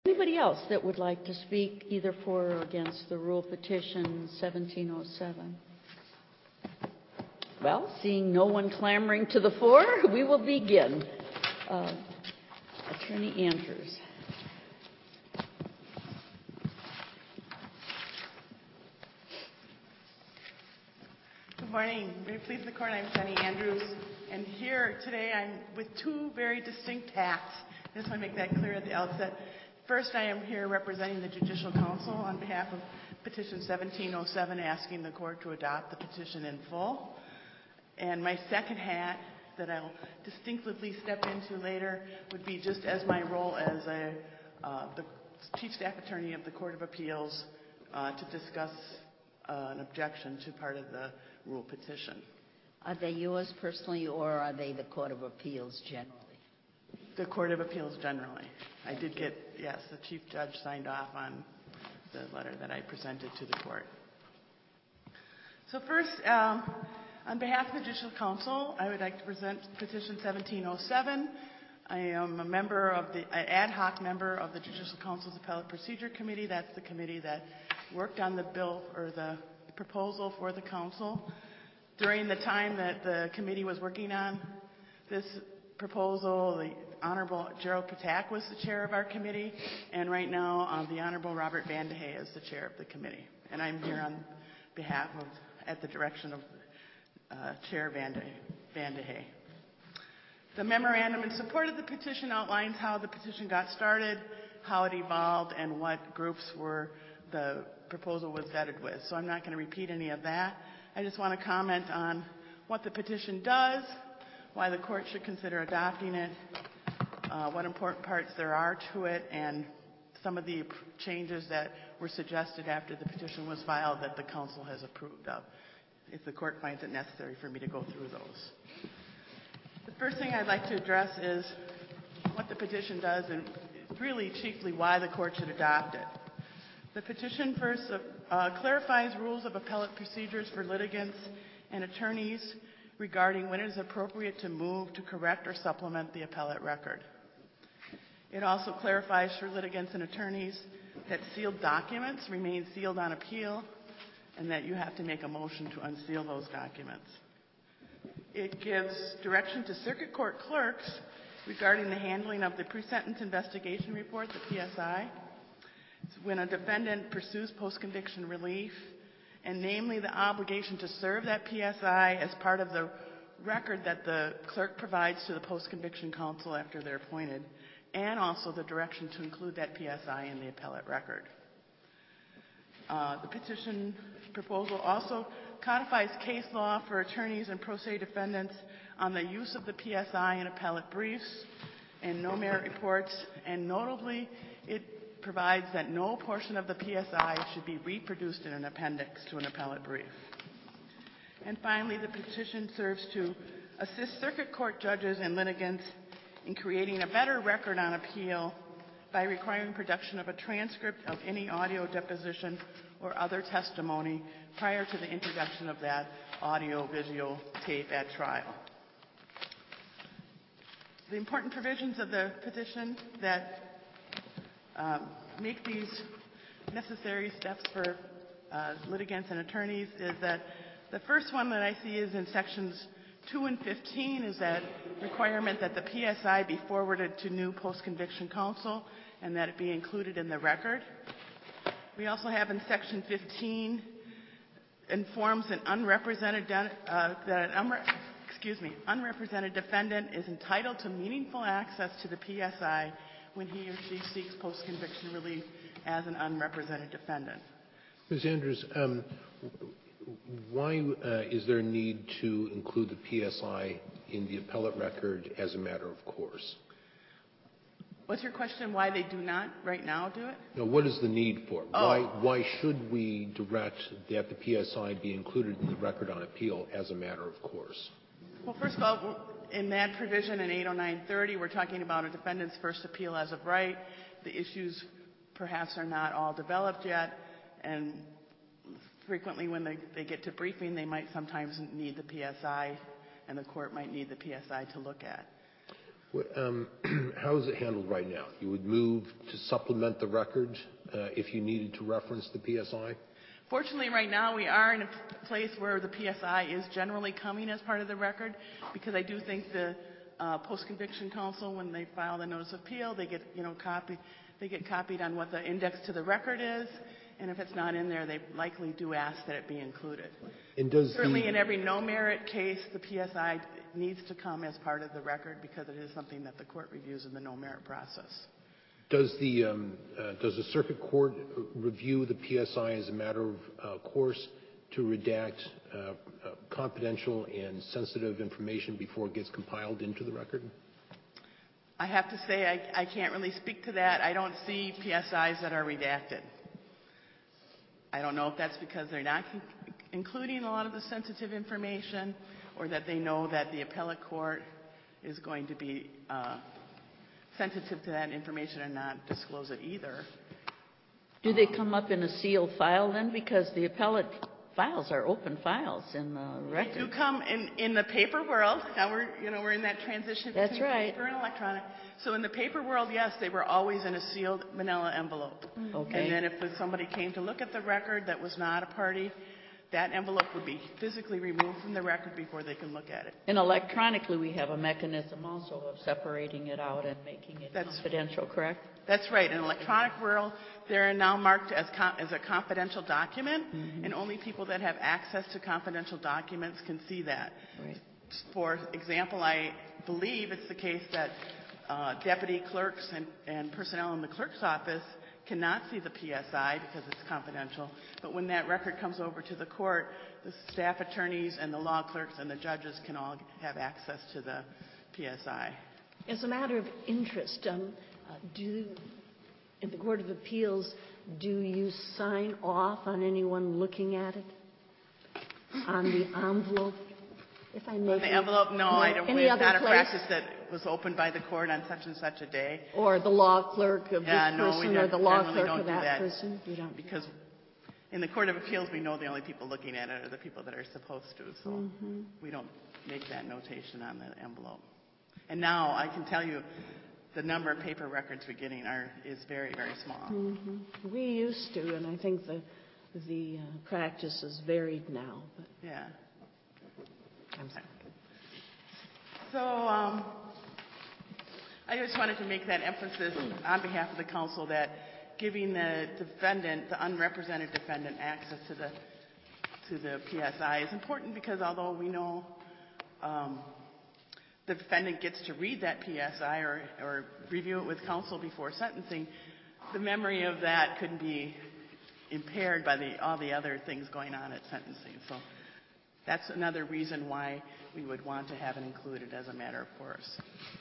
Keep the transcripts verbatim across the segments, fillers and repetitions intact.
Anybody else that would like to speak either for or against the rule petition seventeen oh seven? Well, seeing no one clamoring to the floor, we will begin. Uh, Attorney Andrews. Good morning. Very pleased the court. I'm Jenny Andrews, and here today I'm with two very distinct hats. I just want to make that clear at the outset. First, I am here representing the Judicial Council on behalf of petition seventeen oh seven, asking the court to adopt the petition in full. And my second hat that I'll distinctively step into later would be just as my role as a, uh, the Chief Staff Attorney of the Court of Appeals uh, to discuss uh, an objection to part of the rule petition. Are they yours personally, or are they the Court of Appeals generally? The Court of Appeals generally. I did get, yes, the Chief Judge signed off on the letter that I presented to the court. So first, um, on behalf of the Judicial Council, I would like to present petition seventeen oh seven. I am a member of the, an ad hoc member of the Judicial Council's Appellate Procedure Committee. That's the committee that worked on the bill or the proposal for the council. During the time that the committee was working on this proposal, the Honorable Gerald Patak was the chair of our committee, and right now um, the Honorable Robert Vandehay is the chair of the committee. And I'm here on behalf of, at the direction of uh, Chair Vandehay. The memorandum in support of the petition outlines how the petition got started, how it evolved, and what groups were the proposal was vetted with. So I'm not going to repeat any of that. I just want to comment on what the petition does, why the court should consider adopting it, uh, what important parts there are to it, and some of the changes that were suggested after the petition was filed that the council has approved of, if the court finds it necessary for me to go through those. The first thing I'd like to address is what the petition does and really chiefly why the court should adopt it. The petition first uh, clarifies rules of appellate procedures for litigants and attorneys regarding when it is appropriate to move to correct or supplement the appellate record. It also clarifies for litigants and attorneys that sealed documents remain sealed on appeal and that you have to make a motion to unseal those documents. It gives direction to circuit court clerks regarding the handling of the pre-sentence investigation report, the P S I. It's when a defendant pursues post-conviction relief, and namely the obligation to serve that P S I as part of the record that the clerk provides to the post-conviction counsel after they're appointed, and also the direction to include that P S I in the appellate record. Uh, the petition proposal also codifies case law for attorneys and pro se defendants on the use of the P S I in appellate briefs and no merit reports, and notably it provides that no portion of the P S I should be reproduced in an appendix to an appellate brief. And finally, the petition serves to assist circuit court judges and litigants in creating a better record on appeal by requiring production of a transcript of any audio deposition or other testimony prior to the introduction of that audio-visual tape at trial. The important provisions of the petition that um, make these necessary steps for uh, litigants and attorneys is that the first one that I see is in sections two and fifteen is that requirement that the P S I be forwarded to new post-conviction counsel and that it be included in the record. We also have in section fifteen informs an unrepresented de- uh, that an unre- excuse me unrepresented defendant is entitled to meaningful access to the P S I when he or she seeks post-conviction relief as an unrepresented defendant. Miz Andrews, um, why uh, is there a need to include the P S I in the appellate record as a matter of course? What's your question? Why they do not right now do it? No, what is the need for it? Oh. Why, why should we direct that the P S I be included in the record on appeal as a matter of course? Well, first of all, in that provision in eight oh nine thirty, we're talking about a defendant's first appeal as of right. The issues perhaps are not all developed yet, and frequently when they, they get to briefing, they might sometimes need the P S I, and the court might need the P S I to look at. Um, how is it handled right now? You would move to supplement the record uh, if you needed to reference the P S I? Fortunately, right now we are in a place where the P S I is generally coming as part of the record, because I do think the uh, post-conviction counsel, when they file the notice of appeal, they get, you know, copy, they get copied on what the index to the record is, and if it's not in there, they likely do ask that it be included. And does Certainly, the... in every no-merit case, the P S I needs to come as part of the record because it is something that the court reviews in the no-merit process. Does the um, uh, does the circuit court review the P S I as a matter of uh, course to redact uh, uh, confidential and sensitive information before it gets compiled into the record? I have to say I, I can't really speak to that. I don't see P S Is that are redacted. I don't know if that's because they're not con- including a lot of the sensitive information, or that they know that the appellate court is going to be uh, sensitive to that information and not disclose it either. Do they come up in a sealed file then? Because the appellate files are open files in the record. They do come in, in the paper world. Now we're, you know, we're in that transition That's between right. paper and electronic. So in the paper world, yes, they were always in a sealed manila envelope. Okay. And then if somebody came to look at the record that was not a party, that envelope would be physically removed from the record before they can look at it. And electronically, we have a mechanism also of separating it out and making it That's- confidential, correct? That's right. In the electronic world, they're now marked as, com- as a confidential document, Mm-hmm. and only people that have access to confidential documents can see that. Right. For example, I believe it's the case that uh, deputy clerks and, and personnel in the clerk's office cannot see the P S I because it's confidential. But when that record comes over to the court, the staff attorneys and the law clerks and the judges can all have access to the P S I. As a matter of interest, um, uh, do in the Court of Appeals, do you sign off on anyone looking at it? On the envelope? If I may. On the envelope, no, I don't. Any It's other not a place? practice that was opened by the court on such and such a day. Or the law clerk of Yeah, this no, we person, don't- or the law generally clerk don't of do that, that. person? You don't. Because in the Court of Appeals, we know the only people looking at it are the people that are supposed to, so Mm-hmm. we don't make that notation on the envelope. And now I can tell you the number of paper records we're getting are is very, very small. Mm-hmm. We used to, and I think the the uh, practice is varied now. But Yeah. I'm sorry. So um, I just wanted to make that emphasis on behalf of the council that giving the defendant, the unrepresented defendant, access to the to the P S I is important, because although we know um, the defendant gets to read that P S I or, or review it with counsel before sentencing, the memory of that could be impaired by the, all the other things going on at sentencing. So that's another reason why we would want to have it included as a matter of course.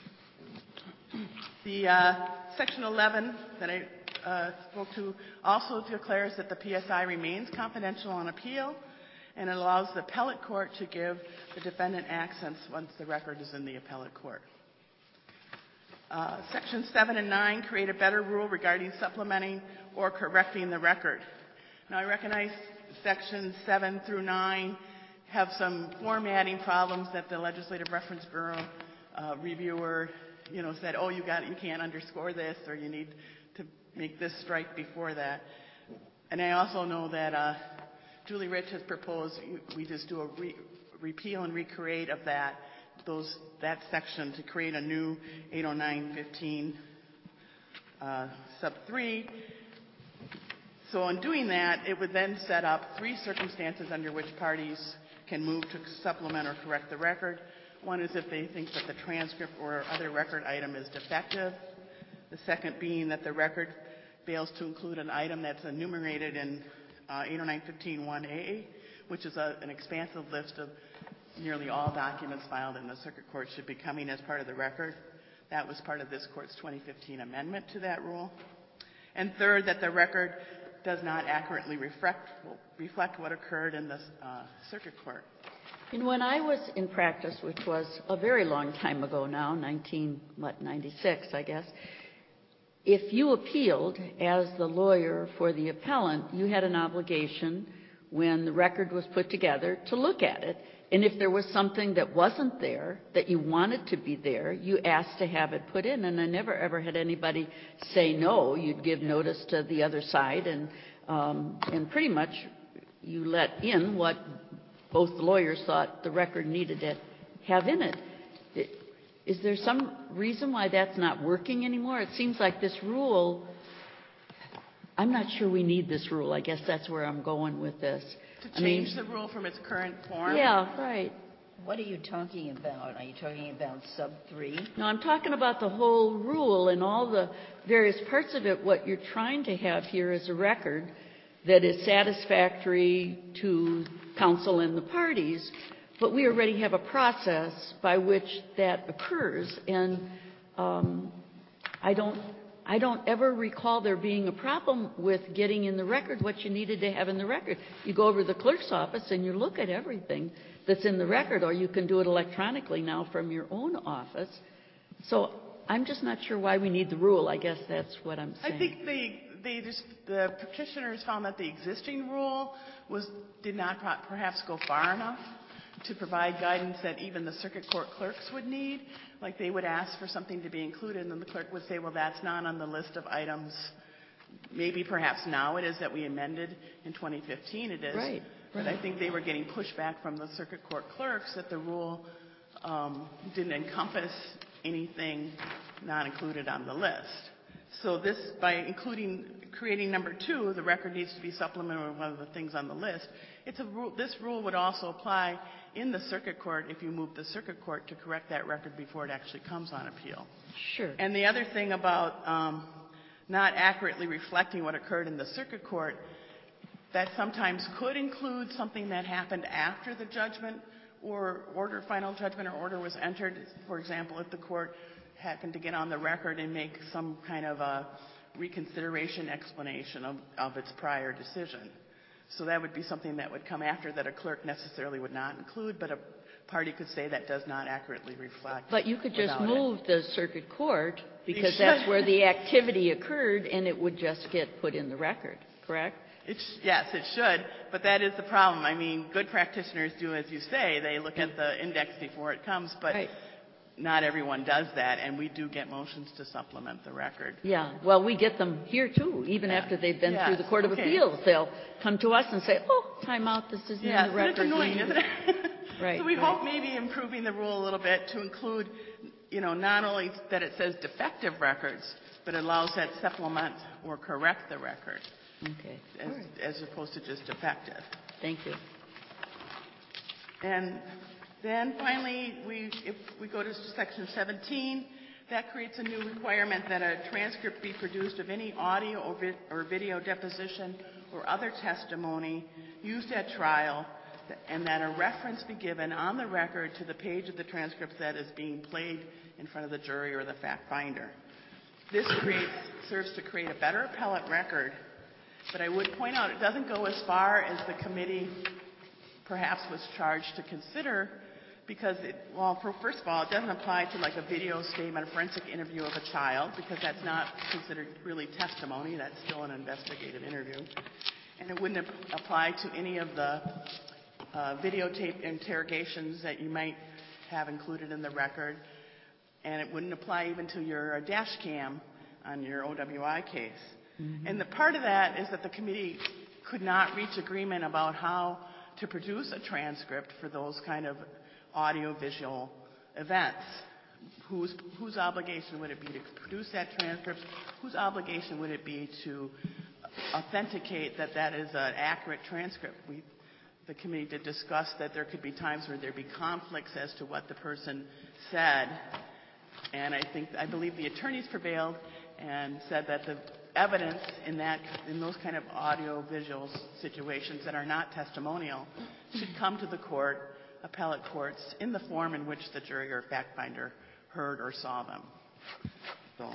The uh, Section eleven that I uh, spoke to also declares that the P S I remains confidential on appeal, and it allows the appellate court to give the defendant access once the record is in the appellate court. Uh, Section seven and nine create a better rule regarding supplementing or correcting the record. Now, I recognize Sections seven through nine have some formatting problems that the Legislative Reference Bureau uh, reviewer, you know, said, oh, you got you can't underscore this, or you need to make this strike before that. And I also know that uh, Julie Rich has proposed we just do a re- repeal and recreate of that those that section to create a new eight oh nine fifteen uh, sub three. So in doing that, it would then set up three circumstances under which parties can move to supplement or correct the record. One is if they think that the transcript or other record item is defective. The second being that the record fails to include an item that's enumerated in uh, eight oh nine fifteen one A, which is a, an expansive list of nearly all documents filed in the circuit court should be coming as part of the record. That was part of this court's twenty fifteen amendment to that rule. And third, that the record does not accurately reflect, reflect what occurred in the uh, circuit court. And when I was in practice, which was a very long time ago now, nineteen, what, ninety-six, I guess, if you appealed as the lawyer for the appellant, you had an obligation when the record was put together to look at it And if there was something that wasn't there, that you wanted to be there, you asked to have it put in. And I never, ever had anybody say no. You'd give notice to the other side, and, um, and pretty much you let in what both lawyers thought the record needed to have in it. Is there some reason why that's not working anymore? It seems like this rule, I'm not sure we need this rule. I guess that's where I'm going with this. To I change mean, the rule from its current form? Yeah, right. What are you talking about? Are you talking about sub three? No, I'm talking about the whole rule and all the various parts of it. What you're trying to have here is a record that is satisfactory to counsel and the parties, but we already have a process by which that occurs, and um, I don't I don't ever recall there being a problem with getting in the record what you needed to have in the record. You go over to the clerk's office and you look at everything that's in the record, or you can do it electronically now from your own office. So I'm just not sure why we need the rule. I guess that's what I'm saying. I think they, they just, the petitioners found that the existing rule was did not perhaps go far enough to provide guidance that even the circuit court clerks would need. Like, they would ask for something to be included, and then the clerk would say, well, that's not on the list of items. Maybe perhaps now it is that we amended in twenty fifteen it is. Right. But I think they were getting pushback from the circuit court clerks that the rule um, didn't encompass anything not included on the list. So this, by including, creating number two, the record needs to be supplemented with one of the things on the list. It's a rule, this rule would also apply in the circuit court if you move the circuit court to correct that record before it actually comes on appeal. Sure. And the other thing about um, not accurately reflecting what occurred in the circuit court, that sometimes could include something that happened after the judgment or order, final judgment or order was entered. For example, if the court happened to get on the record and make some kind of a reconsideration explanation of, of its prior decision. So that would be something that would come after that a clerk necessarily would not include, but a party could say that does not accurately reflect. But you could just without move it. the circuit court, because should. that's where the activity occurred, and it would just get put in the record, correct? It sh- yes, it should, but that is the problem. I mean, good practitioners do as you say. They look at the index before it comes, but Right. not everyone does that, and we do get motions to supplement the record. Yeah, well, we get them here too. Even Yeah. after they've been Yes, through the Court of okay. Appeals, they'll come to us and say, oh, time out, this isn't Yeah, in the record. it's annoying, We- isn't it? Right, So we right. hope maybe improving the rule a little bit to include, you know, not only that it says defective records, but it allows that supplement or correct the record Okay, as, all right. as opposed to just defective. Thank you. And then finally, we, if we go to section seventeen, that creates a new requirement that a transcript be produced of any audio or, vi- or video deposition or other testimony used at trial, and that a reference be given on the record to the page of the transcript that is being played in front of the jury or the fact finder. This creates, serves to create a better appellate record, but I would point out it doesn't go as far as the committee perhaps was charged to consider, because, it, well, for, first of all, it doesn't apply to like a video statement, a forensic interview of a child, because that's not considered really testimony. That's still an investigative interview. And it wouldn't ap- apply to any of the uh, videotape interrogations that you might have included in the record. And it wouldn't apply even to your uh, dash cam on your O W I case. Mm-hmm. And the part of that is that the committee could not reach agreement about how to produce a transcript for those kind of audio-visual events. Whose, whose obligation would it be to produce that transcript? Whose obligation would it be to authenticate that that is an accurate transcript? We, the committee did discuss that there could be times where there'd be conflicts as to what the person said. And I think, I believe the attorneys prevailed and said that the evidence in that, in those kind of audio-visual situations that are not testimonial should come to the court, appellate courts, in the form in which the jury or fact finder heard or saw them. So.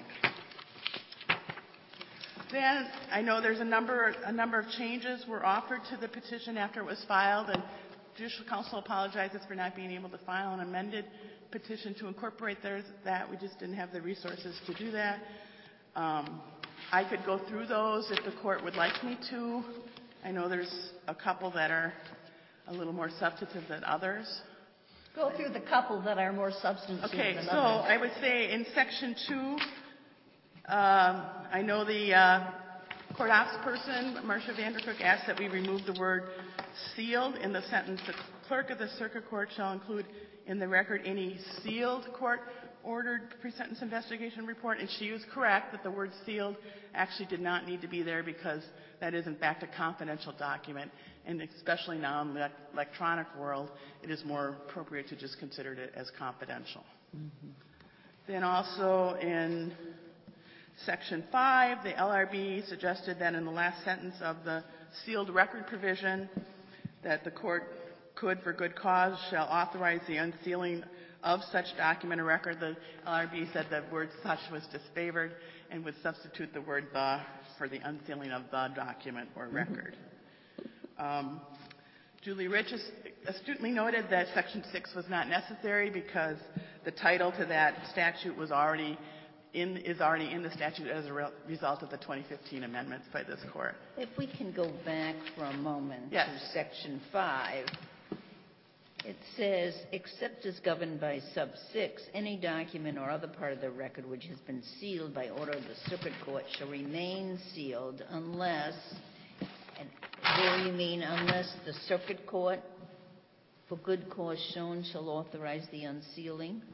Then I know there's a number, a number of changes were offered to the petition after it was filed, and Judicial Council apologizes for not being able to file an amended petition to incorporate theirs, that. We just didn't have the resources to do that. Um, I could go through those if the court would like me to. I know there's a couple that are a little more substantive than others. Go through the couple that are more substantive Okay, than so others. I would say in section two, um, I know the uh, court ops person, Marcia Vandercook, asked that we remove the word sealed in the sentence. The clerk of the circuit court shall include in the record any sealed court-ordered pre-sentence investigation report, and she was correct that the word sealed actually did not need to be there because that is, in fact, a confidential document, and especially now in the electronic world, it is more appropriate to just consider it as confidential. Mm-hmm. Then also in Section five, the L R B suggested that in the last sentence of the sealed record provision that the court could, for good cause, shall authorize the unsealing of such document or record. The L R B said the word such was disfavored and would substitute the word the for the unsealing of the document or record. Um, Julie Rich astutely noted that Section six was not necessary because the title to that statute was already in, is already in the statute as a re- result of the twenty fifteen amendments by this court. If we can go back for a moment yes. to Section five, it says, except as governed by sub six, any document or other part of the record which has been sealed by order of the circuit court shall remain sealed unless, and there you mean unless the circuit court, for good cause shown, shall authorize the unsealing?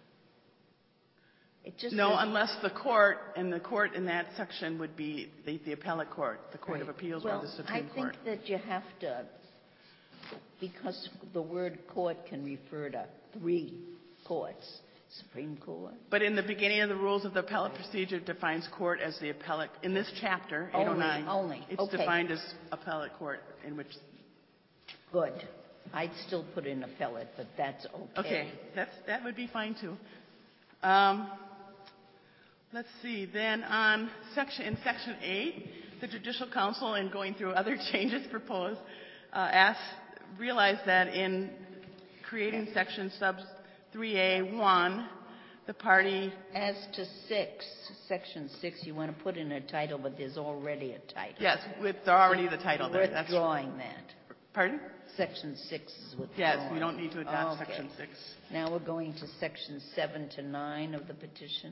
It just no, says, unless the court, and the court in that section would be the, the appellate court, the Court right. of Appeals well, or the Supreme I Court. think that you have to, because the word court can refer to three courts, Supreme Court. But in the beginning of the rules of the appellate procedure, it defines court as the appellate. In this chapter, eight oh nine, only, only. it's okay. defined as appellate court in which. Good. I'd still put in appellate, but that's okay. Okay, that's, that would be fine too. Um, let's see. Then on section in section eight, the Judicial Council, in going through other changes proposed, uh, asked realized that in creating section sub three A one, the party. As to six, section six, you want to put in a title, but there's already a title. Yes, with already the title there. That's withdrawing that. Pardon? Section six is withdrawn. Yes, we don't need to adopt okay. section six. Now we're going to section seven to nine of the petition.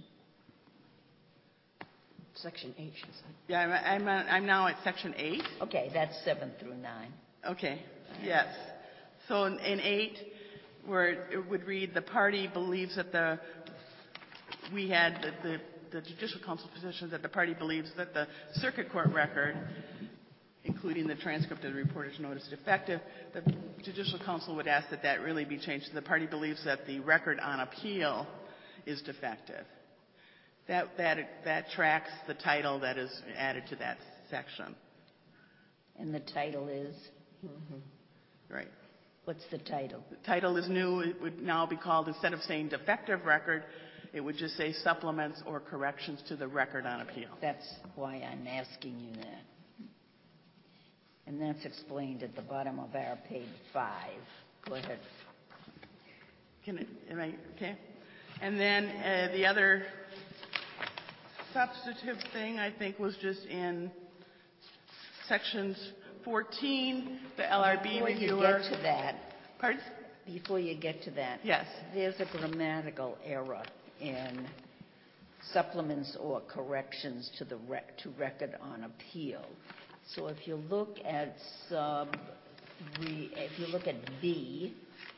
Section eight, she said. Yeah, I'm, I'm, I'm now at section eight. Okay, that's seven through nine. Okay, yes. So in, in eight, where it would read, the party believes that the, we had the, the, the Judicial Council position that the party believes that the circuit court record, including the transcript of the reporter's notice defective, the Judicial Council would ask that that really be changed. The party believes that the record on appeal is defective. That, that, that tracks the title that is added to that section. And the title is? Mm-hmm. Right. What's the title? The title is new. It would now be called, instead of saying defective record, it would just say supplements or corrections to the record on appeal. That's why I'm asking you that. And that's explained at the bottom of our page five. Go ahead. Can it, am I, okay? And then uh, the other substantive thing, I think, was just in sections fourteen, the L R B Before reviewer. Before you get to that. Pardon? Before you get to that. Yes. There's a grammatical error in supplements or corrections to the rec- to record on appeal. So if you look at sub, re, if you look at B,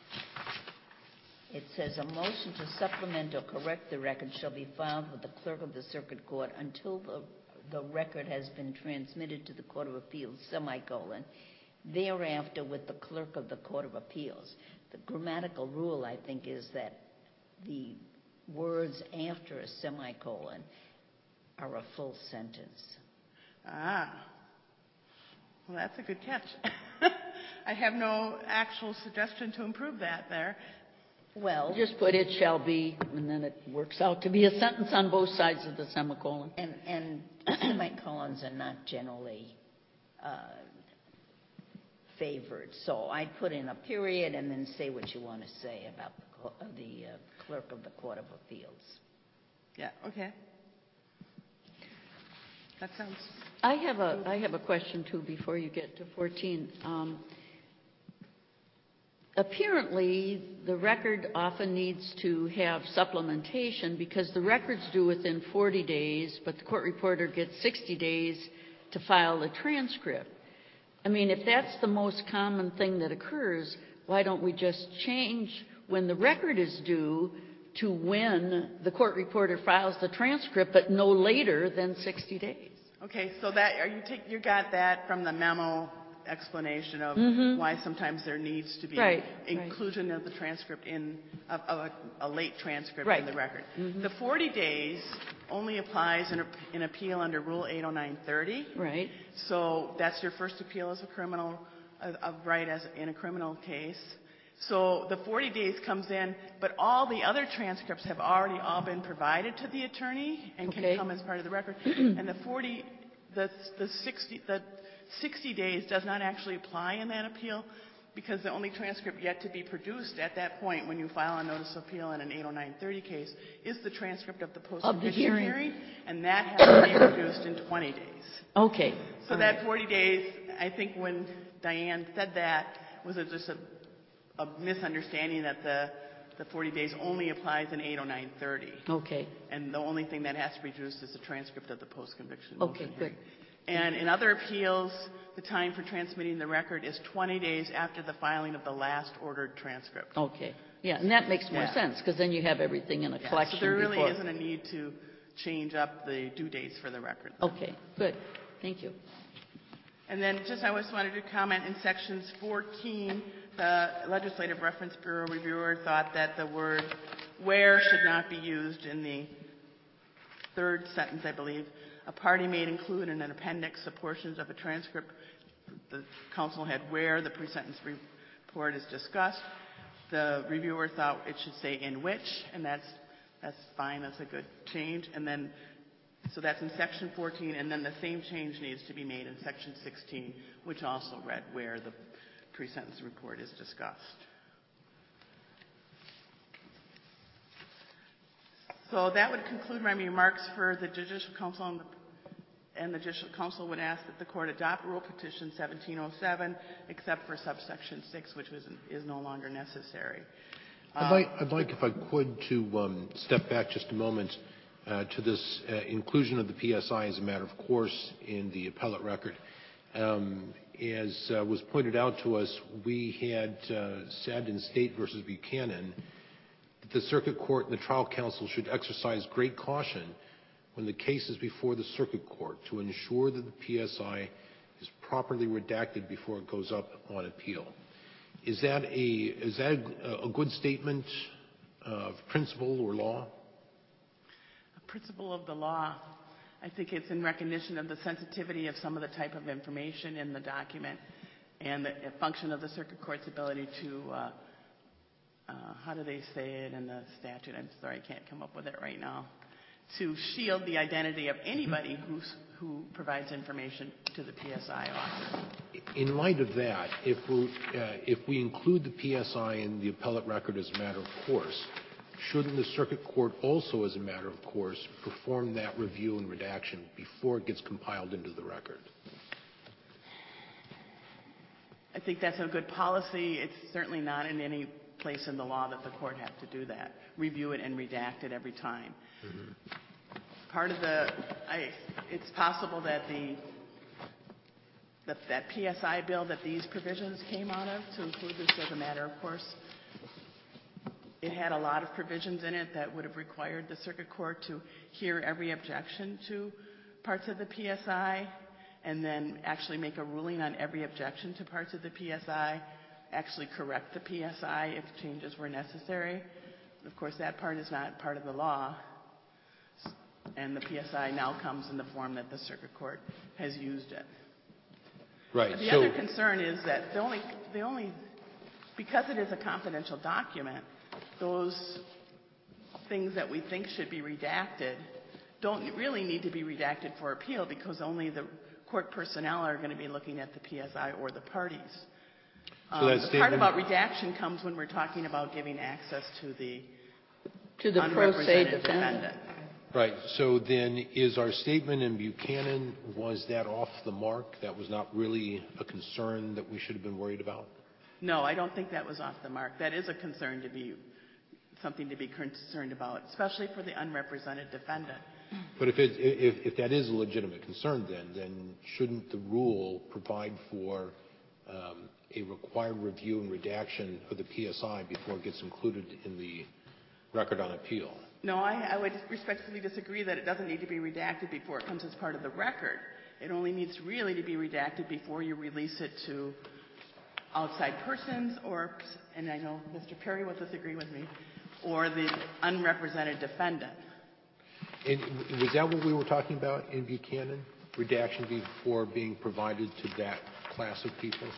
it says a motion to supplement or correct the record shall be filed with the clerk of the circuit court until the, the record has been transmitted to the Court of Appeals, semicolon, thereafter with the clerk of the Court of Appeals. The grammatical rule, I think, is that the words after a semicolon are a full sentence. Ah. Well, that's a good catch. I have no actual suggestion to improve that there. Well, just put it shall be, and then it works out to be a sentence on both sides of the semicolon. And, and semicolons are not generally uh, favored. So I put in a period and then say what you want to say about the, the uh, clerk of the Court of Appeals. Yeah, okay. That sounds... I have a I have a question too before you get to fourteen. Um, apparently the record often needs to have supplementation because the record's due within forty days, but the court reporter gets sixty days to file the transcript. I mean, if that's the most common thing that occurs, why don't we just change when the record is due to when the court reporter files the transcript, but no later than sixty days? Okay, so that are you take you got that from the memo explanation of Mm-hmm. why sometimes there needs to be Right, inclusion of the transcript in of, of a, a late transcript Right. in the record. Mm-hmm. The forty days only applies in, a, in appeal under Rule eight oh nine thirty. Right. So that's your first appeal as a criminal of, of right as in a criminal case. So the forty days comes in, but all the other transcripts have already all been provided to the attorney and Okay. can come as part of the record. And the forty, the the sixty, the sixty days does not actually apply in that appeal because the only transcript yet to be produced at that point when you file a notice of appeal in an eight oh nine thirty case is the transcript of the post-conviction hearing. hearing, and that has to be produced in twenty days. Okay. So All that right. forty days, I think when Diane said that, was it just a, a misunderstanding that the, the forty days only applies in eight oh nine thirty. Okay. And the only thing that has to be produced is the transcript of the post-conviction Okay, motion good. hearing. And in other appeals, the time for transmitting the record is twenty days after the filing of the last ordered transcript. Okay. Yeah, and that makes more Yeah. sense because then you have everything in a Yeah, collection so there really before. isn't a need to change up the due dates for the record. Okay, good. Thank you. And then just I just wanted to comment in sections fourteen, the Legislative Reference Bureau reviewer thought that the word where should not be used in the third sentence, I believe. A party may include in an appendix the portions of a transcript the counsel had where the pre-sentence report is discussed. The reviewer thought it should say in which, and that's that's fine. That's a good change. And then so that's in section fourteen, and then the same change needs to be made in section sixteen, which also read where the pre-sentence report is discussed. So that would conclude my remarks for the Judicial Council, and the, and the Judicial Council would ask that the Court adopt Rule Petition seventeen oh seven, except for subsection six, which was, is no longer necessary. I'd like, I'd like, if I could, to um, step back just a moment uh, to this uh, inclusion of the P S I as a matter of course in the appellate record. Um, as uh, was pointed out to us, we had uh, said in State versus Buchanan that the Circuit Court and the trial counsel should exercise great caution when the case is before the Circuit Court to ensure that the P S I is properly redacted before it goes up on appeal. Is that a, is that a, a good statement of principle or law? A principle of the law. I think it's in recognition of the sensitivity of some of the type of information in the document and the function of the Circuit Court's ability to, uh, uh, how do they say it in the statute? I'm sorry, I can't come up with it right now. To shield the identity of anybody who's, who provides information to the P S I author. In light of that, if we, uh, if we include the P S I in the appellate record as a matter of course, shouldn't the Circuit Court also, as a matter of course, perform that review and redaction before it gets compiled into the record? I think that's a good policy. It's certainly not in any place in the law that the court has to do that, review it and redact it every time. Mm-hmm. Part of the, I, it's possible that the, that, that P S I bill that these provisions came out of, to include this as a matter of course, it had a lot of provisions in it that would have required the Circuit Court to hear every objection to parts of the P S I and then actually make a ruling on every objection to parts of the P S I, actually correct the P S I if changes were necessary. Of course, that part is not part of the law, and the P S I now comes in the form that the Circuit Court has used it. Right. But the so, other concern is that the only, the only, because it is a confidential document, those things that we think should be redacted don't really need to be redacted for appeal because only the court personnel are going to be looking at the P S I or the parties. so Um, that the statement, part about redaction comes when we're talking about giving access to the To the pro se unrepresented defendant. defendant. right. So then is our statement in Buchanan, was that off the mark? That was not really a concern that we should have been worried about? No, I don't think that was off the mark. That is a concern to be, something to be concerned about, especially for the unrepresented defendant. But if, it, if, if that is a legitimate concern, then, then shouldn't the rule provide for um, a required review and redaction of the P S I before it gets included in the record on appeal? No, I, I would respectfully disagree that it doesn't need to be redacted before it comes as part of the record. It only needs really to be redacted before you release it to outside persons or, and I know Mister Perry will disagree with me, or the unrepresented defendant. And was that what we were talking about in Buchanan? Redaction before being provided to that class of people?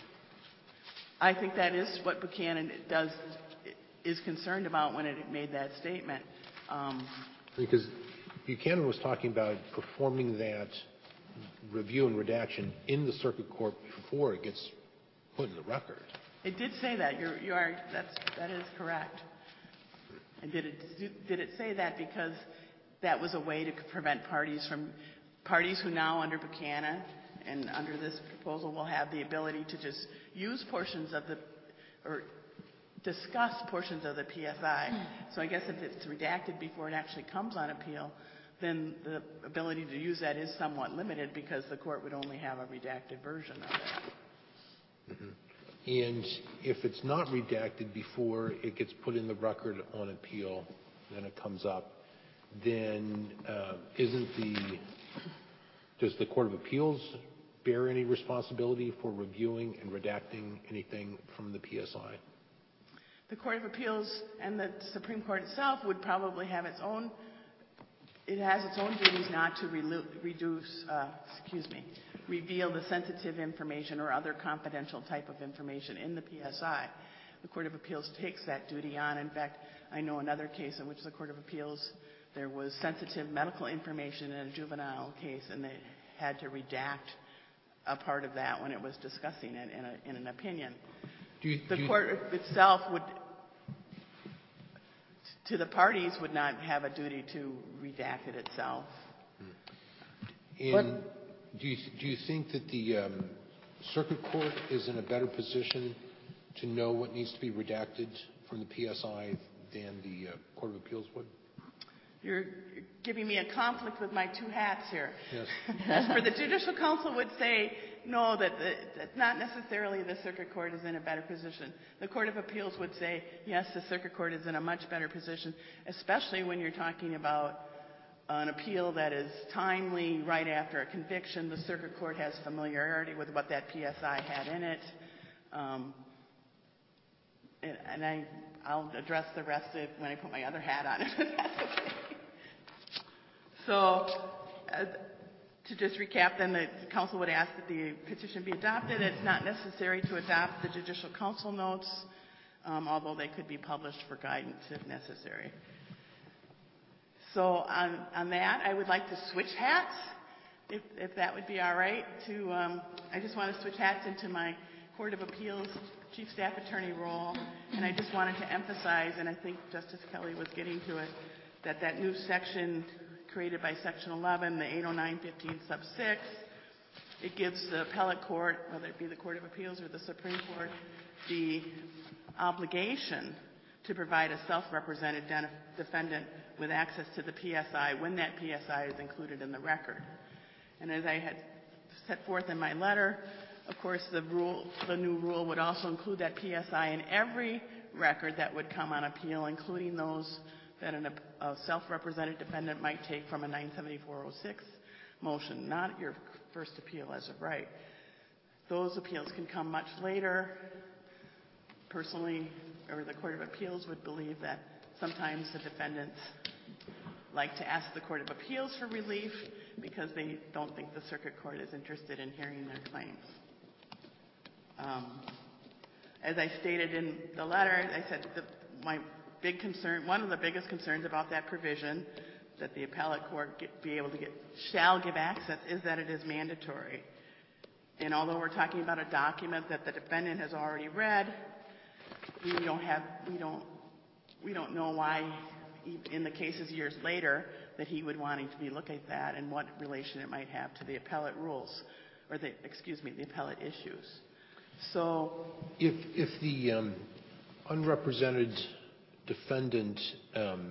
I think that is what Buchanan does, is concerned about when it made that statement. Um, because Buchanan was talking about performing that review and redaction in the circuit court before it gets put in the record. It did say that. You're, you are. That's that is correct. And did it did it say that because that was a way to prevent parties from parties who now under Buchanan and under this proposal will have the ability to just use portions of the or discuss portions of the P S I. So I guess if it's redacted before it actually comes on appeal, then the ability to use that is somewhat limited because the court would only have a redacted version of it. Mm-hmm. And if it's not redacted before it gets put in the record on appeal, then it comes up, then uh, isn't the, does the Court of Appeals bear any responsibility for reviewing and redacting anything from the P S I? The Court of Appeals and the Supreme Court itself would probably have its own, it has its own duties not to re- reduce, uh, excuse me, reveal the sensitive information or other confidential type of information in the P S I. The Court of Appeals takes that duty on. In fact, I know another case in which the Court of Appeals, there was sensitive medical information in a juvenile case, and they had to redact a part of that when it was discussing it in, a, in an opinion. Do you, the do you, court itself would, to the parties, would not have a duty to redact it itself. And do you, do you think that the um, circuit court is in a better position to know what needs to be redacted from the P S I than the uh, Court of Appeals would? You're giving me a conflict with my two hats here. Yes. As for the Judicial Council would say, no, that, the, that not necessarily the circuit court is in a better position. The Court of Appeals would say, yes, the circuit court is in a much better position, especially when you're talking about an appeal that is timely right after a conviction. The circuit court has familiarity with what that P S I had in it. Um, and, and I, I'll address the rest of it when I put my other hat on, if that's okay. So, uh, to just recap, then the council would ask that the petition be adopted. It's not necessary to adopt the Judicial Council notes, um, although they could be published for guidance if necessary. So on, on that, I would like to switch hats, if, if that would be all right. To um, I just want to switch hats into my Court of Appeals Chief Staff Attorney role, and I just wanted to emphasize, and I think Justice Kelly was getting to it, that that new section created by Section eleven, the eight oh nine fifteen sub six, it gives the appellate court, whether it be the Court of Appeals or the Supreme Court, the obligation to provide a self-represented defendant with access to the P S I when that P S I is included in the record. And as I had set forth in my letter, of course, the rule, the new rule would also include that P S I in every record that would come on appeal, including those that an, a self-represented defendant might take from a nine seventy-four oh six motion, not your first appeal as of right. Those appeals can come much later. Personally, or the Court of Appeals would believe that sometimes the defendants like to ask the Court of Appeals for relief because they don't think the circuit court is interested in hearing their claims. Um, as I stated in the letter, I said that my big concern, one of the biggest concerns about that provision that the appellate court get, be able to get, shall give access, is that it is mandatory. And although we're talking about a document that the defendant has already read, we don't have, we don't, we don't know why, in the cases years later, that he would wanting to be looking at that and what relation it might have to the appellate rules, or the, excuse me, the appellate issues. So If, if the um, unrepresented defendant um,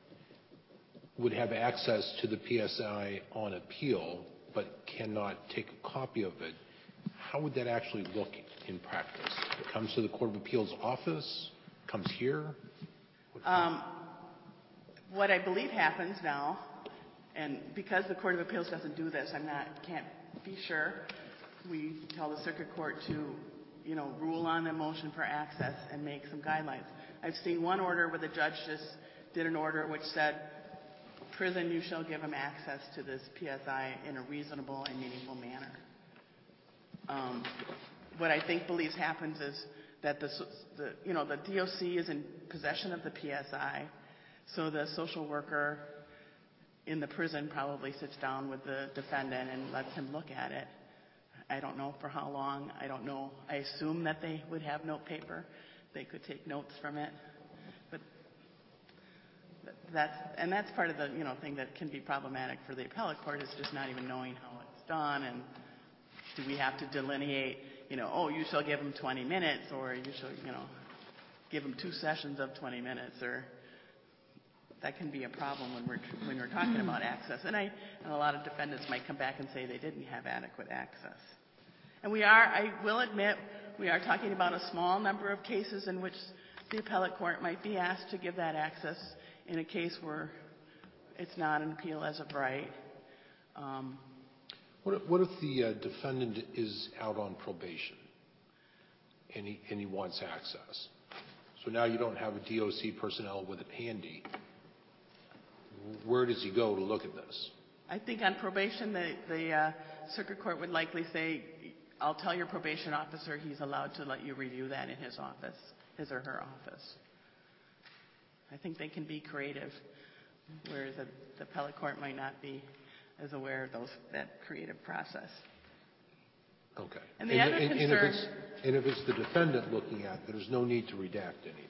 would have access to the P S I on appeal but cannot take a copy of it, how would that actually look in practice? It comes to the Court of Appeals office, comes here? um, what I believe happens now, and because the Court of Appeals doesn't do this, I'm not, can't be sure, we tell the circuit court to, you know, rule on a motion for access and make some guidelines. I've seen one order where the judge just did an order which said, prison, you shall give him access to this P S I in a reasonable and meaningful manner. Um, what I think believes happens is that the, the, you know, the D O C is in possession of the P S I, so the social worker in the prison probably sits down with the defendant and lets him look at it. I don't know for how long. I don't know. I assume that they would have note paper. They could take notes from it. But that's, and that's part of the, you know, thing that can be problematic for the appellate court is just not even knowing how it's done, and do we have to delineate, you know, oh, you shall give them twenty minutes, or you shall, you know, give them two sessions of twenty minutes, or that can be a problem when we're when we're talking about access. And I and a lot of defendants might come back and say they didn't have adequate access. And we are, I will admit, we are talking about a small number of cases in which the appellate court might be asked to give that access in a case where it's not an appeal as of right. Um, What if, what if the uh, defendant is out on probation and he, and he wants access? So now you don't have a D O C personnel with it handy. Where does he go to look at this? I think on probation, the, the uh, circuit court would likely say, I'll tell your probation officer he's allowed to let you review that in his office, his or her office. I think they can be creative, whereas the, the appellate court might not be as aware of those, that creative process. Okay. And the and, other and, concern... And if, it's, and if it's the defendant looking at it, there's no need to redact anything.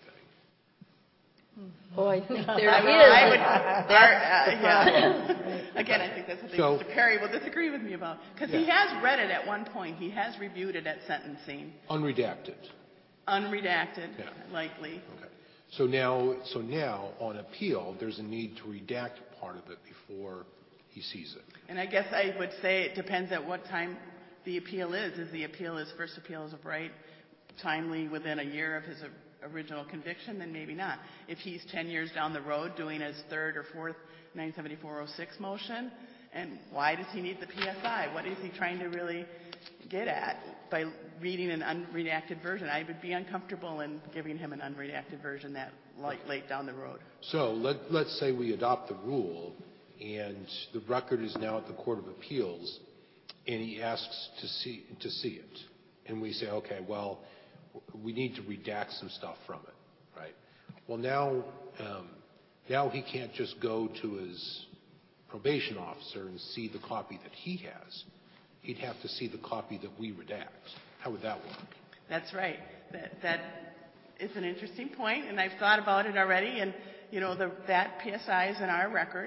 Oh, I think there I is. would, I would, our, uh, yeah. Again, I think that's what So- Mister Perry will disagree with me about. Because he Yeah. has read it at one point. He has reviewed it at sentencing. Unredacted. Unredacted, Yeah. likely. Okay. So now, so now on appeal, there's a need to redact part of it before he sees it. And I guess I would say it depends at what time the appeal is. Is the appeal his first appeal is of right, timely within a year of his original conviction, then maybe not. If he's ten years down the road doing his third or fourth nine seventy-four oh six motion, and why does he need the P S I? What is he trying to really get at by reading an unredacted version? I would be uncomfortable in giving him an unredacted version that late, late down the road. So let, let's say we adopt the rule and the record is now at the Court of Appeals and he asks to see, to see it. And we say, okay, well, we need to redact some stuff from it, right? Well, now, um, now he can't just go to his probation officer and see the copy that he has. He'd have to see the copy that we redact. How would that work? That's right. That, that is an interesting point, and I've thought about it already. And, you know, the, that P S I is in our record,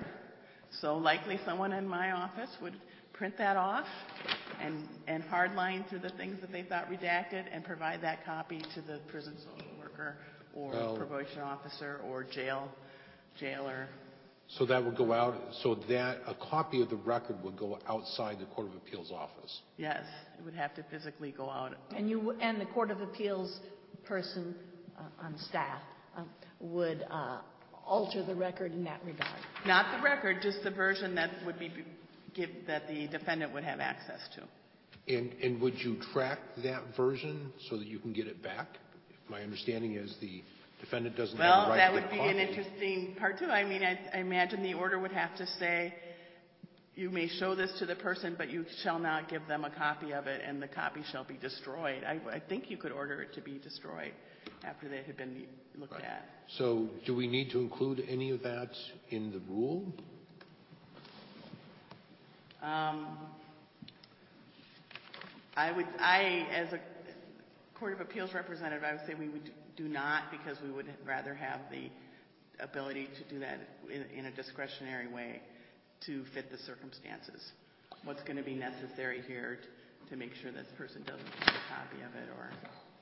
so likely someone in my office would print that off and, and hardline through the things that they thought redacted and provide that copy to the prison social worker or Well, probation officer or jail, jailer. So that would go out, so that a copy of the record would go outside the Court of Appeals office. Yes, it would have to physically go out. And you and the Court of Appeals person uh, on staff uh, would uh, alter the record in that regard. Not the record, just the version that would be give, that the defendant would have access to. And, and would you track that version so that you can get it back? My understanding is the defendant doesn't Well, have the right that to would get be copy. an interesting part too. I mean, I, I imagine the order would have to say, you may show this to the person, but you shall not give them a copy of it, and the copy shall be destroyed. I, I think you could order it to be destroyed after they had been looked Right. at. So do we need to include any of that in the rule? Um, I would, I, as a Court of Appeals representative, I would say we would do not, because we would rather have the ability to do that in, in a discretionary way to fit the circumstances. What's going to be necessary here to make sure this person doesn't get a copy of it, or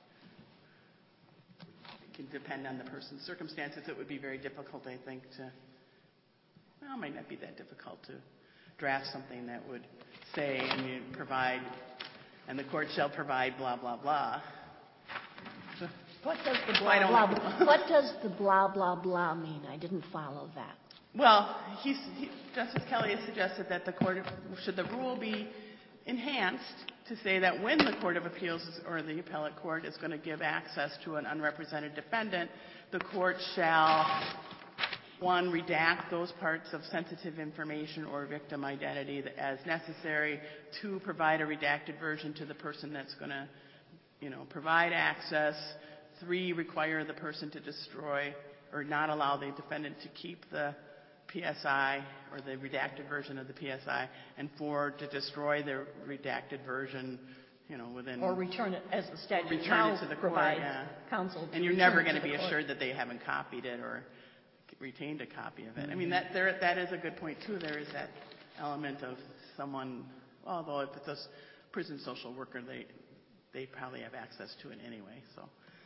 it can depend on the person's circumstances. It would be very difficult, I think, to, well, it might not be that difficult to draft something that would say, and you provide, and the court shall provide blah, blah, blah. What does the Well, I blah, don't blah, know. what does the blah, blah, blah mean? I didn't follow that. Well, he's, he, Justice Kelly has suggested that the court, should the rule be enhanced to say that when the Court of Appeals is, or the appellate court is going to give access to an unrepresented defendant, the court shall, one, redact those parts of sensitive information or victim identity as necessary, two, provide a redacted version to the person that's going to, you know, provide access, three, require the person to destroy or not allow the defendant to keep the P S I or the redacted version of the P S I, and four, to destroy the redacted version, you know, within... Or return it as the statute return now it to the court, provides yeah. counsel to And you're return never it going to the be court. assured that they haven't copied it or retained a copy of it. I mean, that there, that is a good point, too. There is that element of someone, although if it's a prison social worker, they, they probably have access to it anyway, so...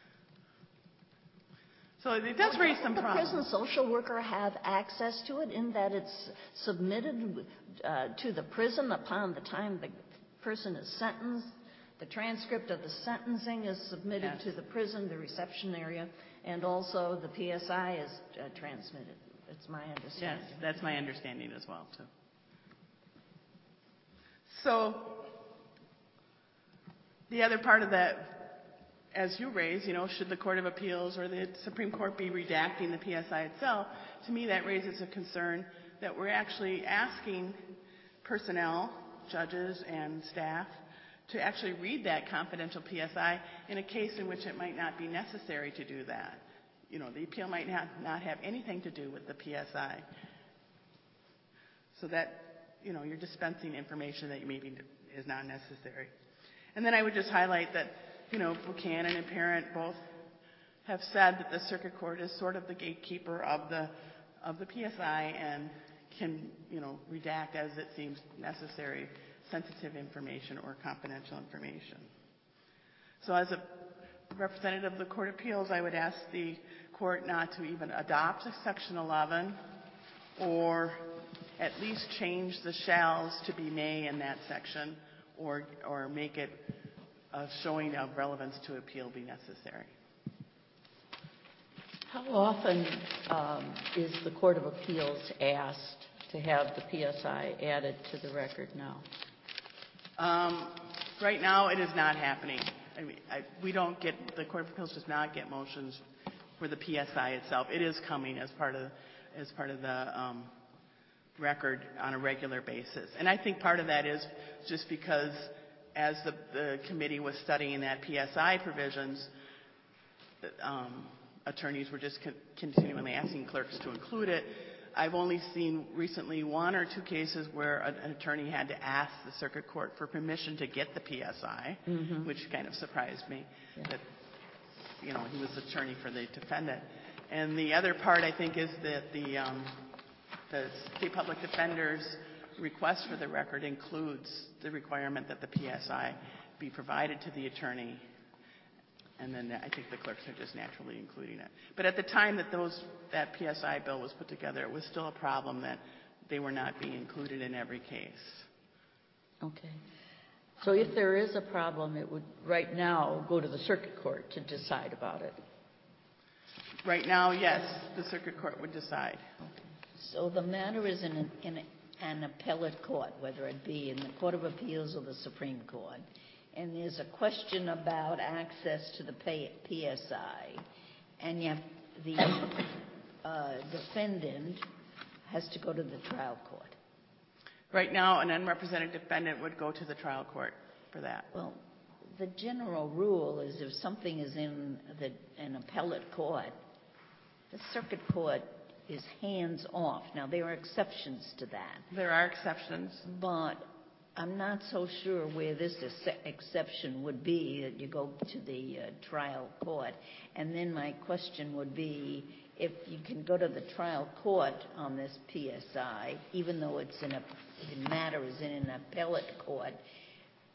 So it does raise some the problems. prison social worker have access to it in that it's submitted uh, to the prison upon the time the person is sentenced? The transcript of the sentencing is submitted Yes. to the prison, the reception area, and also the P S I is uh, transmitted. It's my Yes, understanding. that's my understanding as well, too. So the other part of that, as you raise, you know, should the Court of Appeals or the Supreme Court be redacting the P S I itself? To me, that raises a concern that we're actually asking personnel, judges, and staff to actually read that confidential P S I in a case in which it might not be necessary to do that. You know, the appeal might not, not have anything to do with the P S I. So that, you know, you're dispensing information that maybe is not necessary. And then I would just highlight that, you know, Buchanan and Parent both have said that the circuit court is sort of the gatekeeper of the of the P S I and can, you know, redact as it seems necessary sensitive information or confidential information. So as a representative of the Court of Appeals, I would ask the court not to even adopt Section eleven or at least change the shalls to be may in that section, or or make it a showing of relevance to appeal be necessary. How often um, is the Court of Appeals asked to have the P S I added to the record now? Um, right now, it is not happening. I mean, I, we don't get, the Court of Appeals does not get motions for the P S I itself. It is coming as part of, as part of the um, record on a regular basis. And I think part of that is just because as the, the committee was studying that P S I provisions, um, attorneys were just con- continually asking clerks to include it. I've only seen recently one or two cases where an, an attorney had to ask the circuit court for permission to get the P S I, mm-hmm. which kind of surprised me, yeah. that, you know, he was the attorney for the defendant. And the other part, I think, is that the, um, the state public defender's request for the record includes the requirement that the P S I be provided to the attorney. And then I think the clerks are just naturally including it. But at the time that those that P S I bill was put together, it was still a problem that they were not being included in every case. Okay. So if there is a problem, it would right now go to the circuit court to decide about it. Right now, yes, the circuit court would decide. Okay. So the matter is in an, in an appellate court, whether it be in the Court of Appeals or the Supreme Court, and there's a question about access to the P S I, and you have the uh, defendant has to go to the trial court. Right now, an unrepresented defendant would go to the trial court for that. Well, the general rule is if something is in the, an appellate court, the circuit court is hands off. Now, there are exceptions to that. There are exceptions. But I'm not so sure where this exception would be, that you go to the uh, trial court. And then my question would be, if you can go to the trial court on this P S I, even though it's in a, the matter is in an appellate court,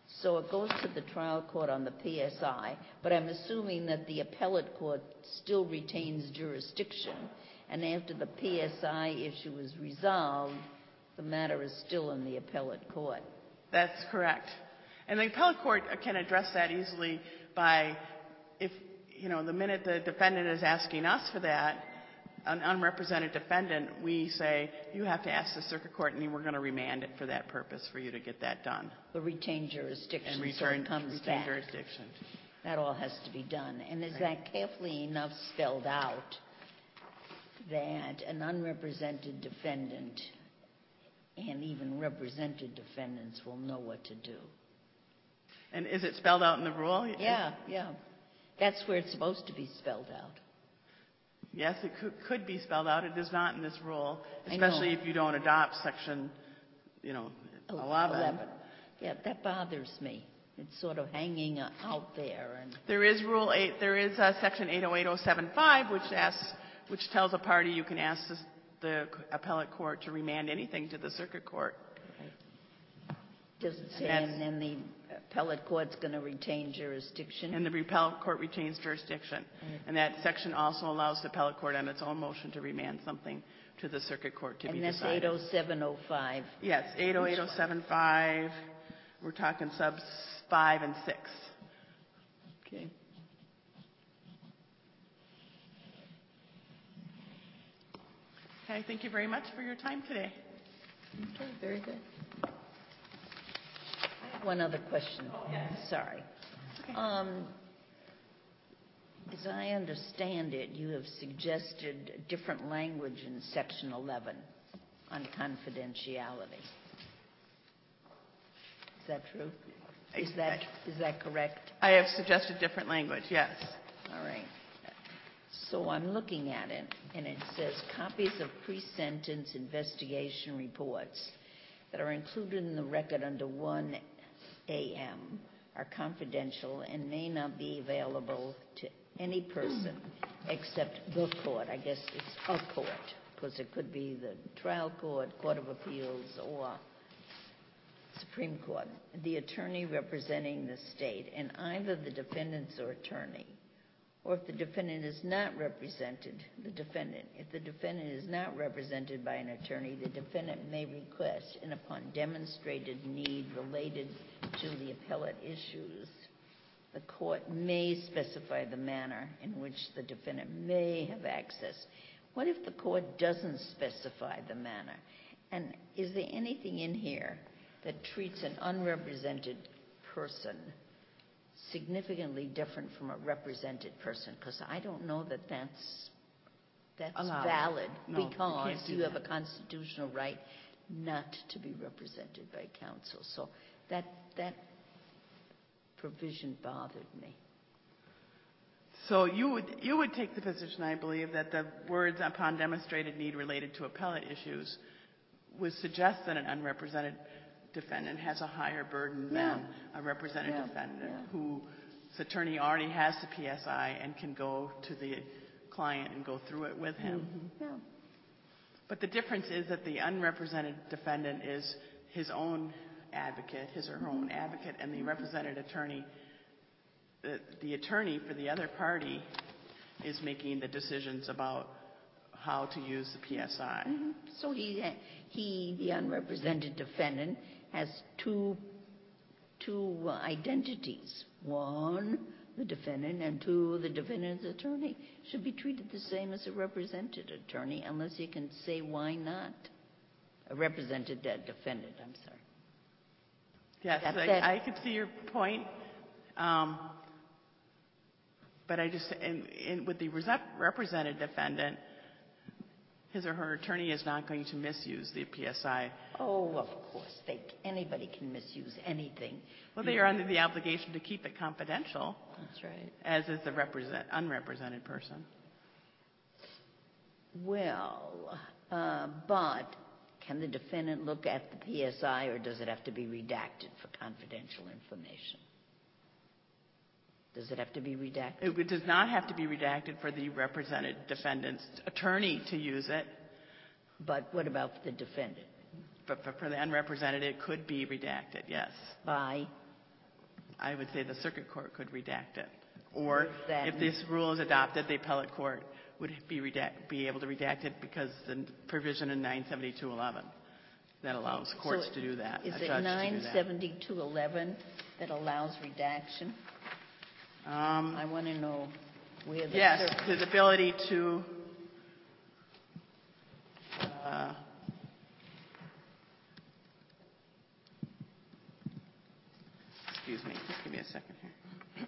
So it goes to the trial court on the P S I, but I'm assuming that the appellate court still retains jurisdiction, and after the P S I issue is resolved, the matter is still in the appellate court. That's correct. And the appellate court can address that easily by, if, you know, the minute the defendant is asking us for that, an unrepresented defendant, we say, you have to ask the circuit court, and we're going to remand it for that purpose for you to get that done. The retained jurisdiction, and return, so it comes retain back. jurisdiction. That all has to be done. And is Right. that carefully enough spelled out that an unrepresented defendant and even represented defendants will know what to do? And is it spelled out in the rule? Yeah, yeah. That's where it's supposed to be spelled out. Yes, it could, could be spelled out. It is not in this rule, I especially know. if you don't adopt section, you know, eleven. eleven. Yeah, that bothers me. It's sort of hanging out there. And There is rule eight. There is uh, section eight oh eight oh seven five, which asks, which tells a party you can ask the, the appellate court to remand anything to the circuit court. does it say, And and then the appellate court's going to retain jurisdiction? And the appellate court retains jurisdiction. And that section also allows the appellate court on its own motion to remand something to the circuit court to and be that's decided. eight oh seven oh five. Yes, eight oh eight oh seven five. We're talking subs five and six. Okay. Okay, thank you very much for your time today. Okay, very good. I have one other question. Sorry. Okay. Um, as I understand it, you have suggested different language in Section eleven on confidentiality. Is that true? Is that is that correct? I have suggested different language, yes. All right. So I'm looking at it, and it says copies of pre-sentence investigation reports that are included in the record under one A M are confidential and may not be available to any person except the court. I guess it's a court, because it could be the trial court, court of appeals, or Supreme Court. The attorney representing the state, and either the defendant's or attorney, or if the defendant is not represented, the defendant. If the defendant is not represented by an attorney, the defendant may request, and upon demonstrated need related to the appellate issues, the court may specify the manner in which the defendant may have access. What if the court doesn't specify the manner? And is there anything in here that treats an unrepresented person significantly different from a represented person? Because I don't know that that's that's Allowed. valid, No, you because can't do you have that. a constitutional right not to be represented by counsel. So that that provision bothered me. So you would you would take the position, I believe, that the words upon demonstrated need related to appellate issues would suggest that an unrepresented defendant has a higher burden Yeah. than a represented Yeah, defendant yeah. whose attorney already has the P S I and can go to the client and go through it with him. Yeah. But the difference is that the unrepresented defendant is his own advocate, his or her own advocate, and the represented attorney, the, the attorney for the other party is making the decisions about how to use the P S I. Mm-hmm. So he, he, the unrepresented defendant, has two, two uh, identities. One, the defendant, and two, the defendant's attorney. Should be treated the same as a represented attorney, unless you can say why not. A represented dead defendant, I'm sorry. Yes, That- I, that- I could see your point. Um, but I just, and, and with the resep- represented defendant, his or her attorney is not going to misuse the P S I. Oh, of course. They, anybody can misuse anything. Well, they are under the obligation to keep it confidential, That's right. as is the represent, unrepresented person. Well, uh, but can the defendant look at the P S I, or does it have to be redacted for confidential information? Does it have to be redacted? It does not have to be redacted for the represented defendant's attorney to use it, But what about the defendant? but for for the unrepresented, it could be redacted, yes. By I would say the circuit court could redact it. Or What does that if mean? this rule is adopted, the appellate court would be, redact, be able to redact it because the provision in nine seventy-two eleven that allows courts So to do that. Is a it judge to do nine that. seventy-two eleven that allows redaction? Um, I want to know where the... yes, circuit- his ability to uh, excuse me, just give me a second here.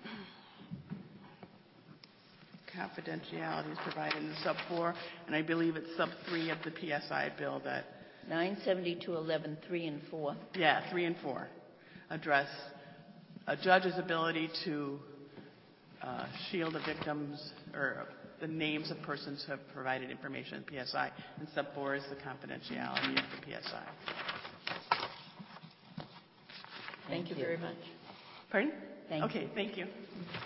Confidentiality is provided in sub four, and I believe it's sub three of the P S I bill that, nine seventy-two eleven, three and four. yeah, three and four address a judge's ability to uh, shield the victims or the names of persons who have provided information in P S I, and sub four is the confidentiality of the P S I. Thank you very much. Pardon? Thank okay, thank you.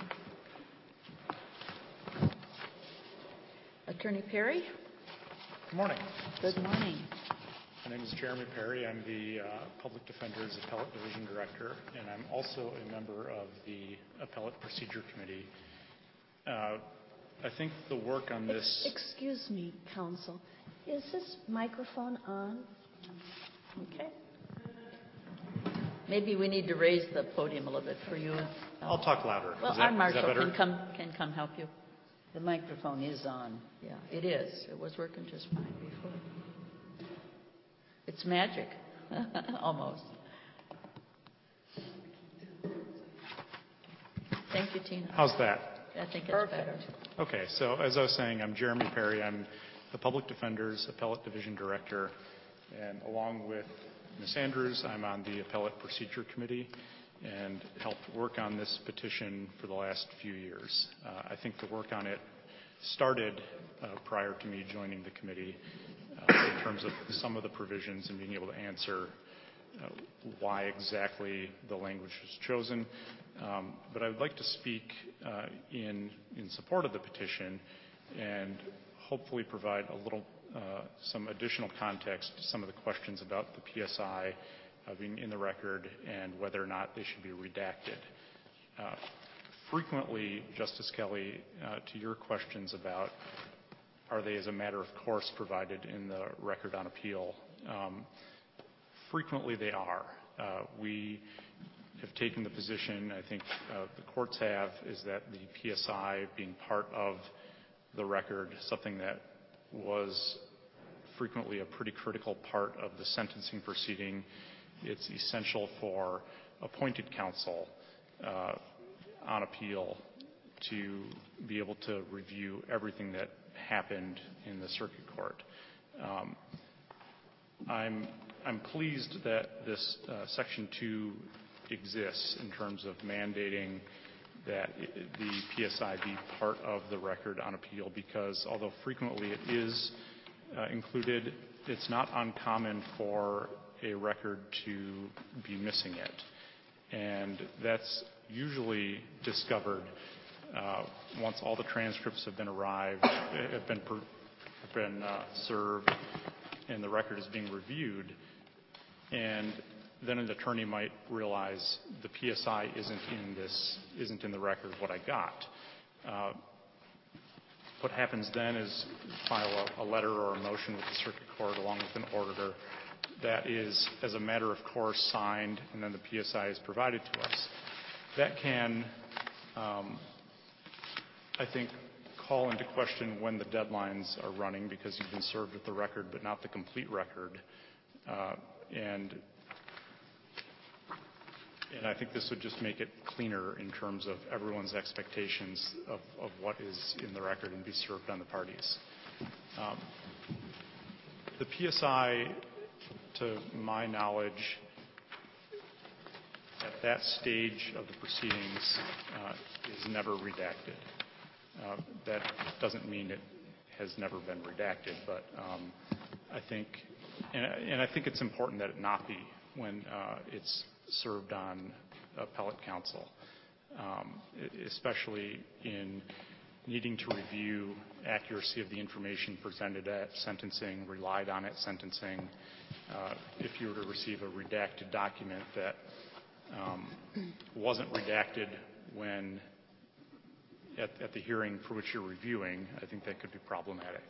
Attorney Perry? Good morning. Good morning. My name is Jeremy Perry. I'm the uh, Public Defender's Appellate Division Director, and I'm also a member of the Appellate Procedure Committee. Uh, I think the work on this... Excuse me, counsel. Is this microphone on? Okay. Maybe we need to raise the podium a little bit for you. I'll talk louder. Well, is that, our is that marshal better? can come, can come help you. The microphone is on. Yeah, it is. It was working just fine before. It's magic, almost. Thank you, Tina. How's that? I think it's Perfect. better. Okay, so as I was saying, I'm Jeremy Perry. I'm the Public Defender's Appellate Division Director, and along with Miz Andrews, I'm on the Appellate Procedure Committee and helped work on this petition for the last few years. Uh, I think the work on it started uh, prior to me joining the committee uh, in terms of some of the provisions and being able to answer uh, why exactly the language was chosen. Um, but I would like to speak uh, in, in support of the petition and hopefully provide a little, uh, some additional context to some of the questions about the P S I uh, being in the record and whether or not they should be redacted. Uh, frequently, Justice Kelly, uh, to your questions about are they as a matter of course provided in the record on appeal, um, frequently they are. Uh, we have taken the position, I think uh, the courts have, is that the P S I being part of the record, something that was frequently a pretty critical part of the sentencing proceeding. It's essential for appointed counsel uh, on appeal to be able to review everything that happened in the circuit court. Um, I'm, I'm pleased that this uh, Section two exists in terms of mandating that the P S I be part of the record on appeal, because although frequently it is uh, included, it's not uncommon for a record to be missing it. And that's usually discovered uh, once all the transcripts have been arrived, have been, per, have been uh, served, and the record is being reviewed. And then an attorney might realize the P S I isn't in this, isn't in the record what I got. Uh, what happens then is file a, a letter or a motion with the circuit court along with an auditor that is, as a matter of course, signed, and then the P S I is provided to us. That can, um, I think, call into question when the deadlines are running because you've been served with the record but not the complete record. Uh, and And I think this would just make it cleaner in terms of everyone's expectations of, of what is in the record and be served on the parties. Um, the P S I, to my knowledge, at that stage of the proceedings uh, is never redacted. Uh, that doesn't mean it has never been redacted, but um, I think, and, and I think it's important that it not be when uh, it's served on appellate counsel, um, especially in needing to review accuracy of the information presented at sentencing, relied on at sentencing. Uh, if you were to receive a redacted document that um, wasn't redacted when at, at the hearing for which you're reviewing, I think that could be problematic.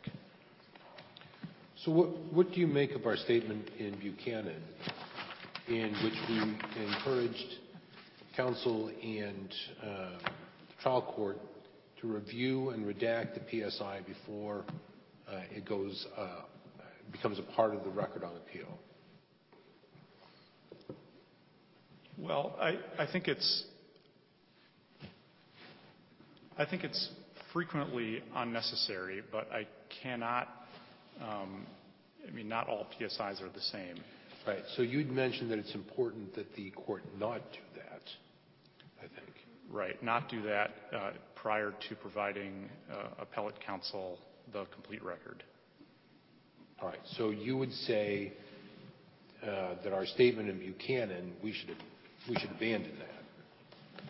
So what, what do you make of our statement in Buchanan in which we encouraged counsel and uh, the trial court to review and redact the P S I before uh, it goes uh, becomes a part of the record on appeal? Well, I, I think it's I think it's frequently unnecessary, but I cannot. Um, I mean, not all P S Is are the same. Right. So you'd mentioned that it's important that the court not do that, I think. Right. Not do that uh, prior to providing uh, appellate counsel the complete record. All right. So you would say uh, that our statement in Buchanan, we should we should abandon that.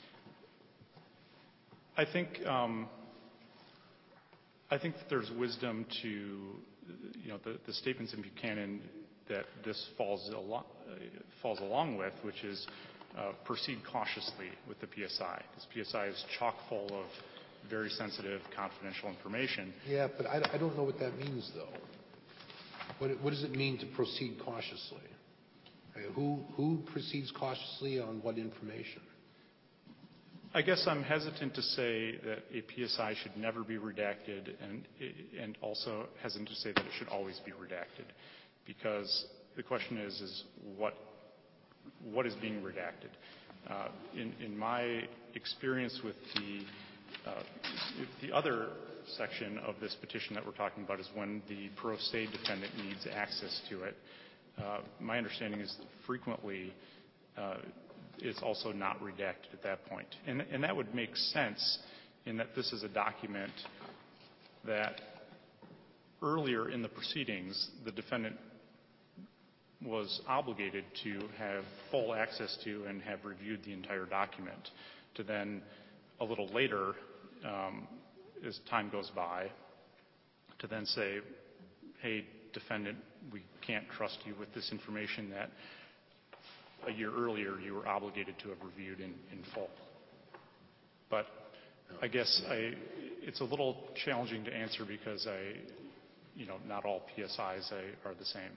I think um, I think that there's wisdom to, you know, the, the statements in Buchanan that this falls along, uh, falls along with, which is uh, proceed cautiously with the P S I, because P S I is chock full of very sensitive, confidential information. Yeah, but I, I don't know what that means, though. What, what does it mean to proceed cautiously? Uh, who, who proceeds cautiously on what information? I guess I'm hesitant to say that a P S I should never be redacted, and, and also hesitant to say that it should always be redacted, because the question is, is what, what is being redacted? Uh, in, in my experience with the, uh, the other section of this petition that we're talking about is when the pro se defendant needs access to it. Uh, my understanding is that frequently uh, it's also not redacted at that point. And, and that would make sense in that this is a document that earlier in the proceedings the defendant was obligated to have full access to and have reviewed the entire document, to then a little later, um, as time goes by, to then say, hey, defendant, we can't trust you with this information that a year earlier you were obligated to have reviewed in, in full. But I guess I, it's a little challenging to answer because I, you know, not all P S Is I, are the same.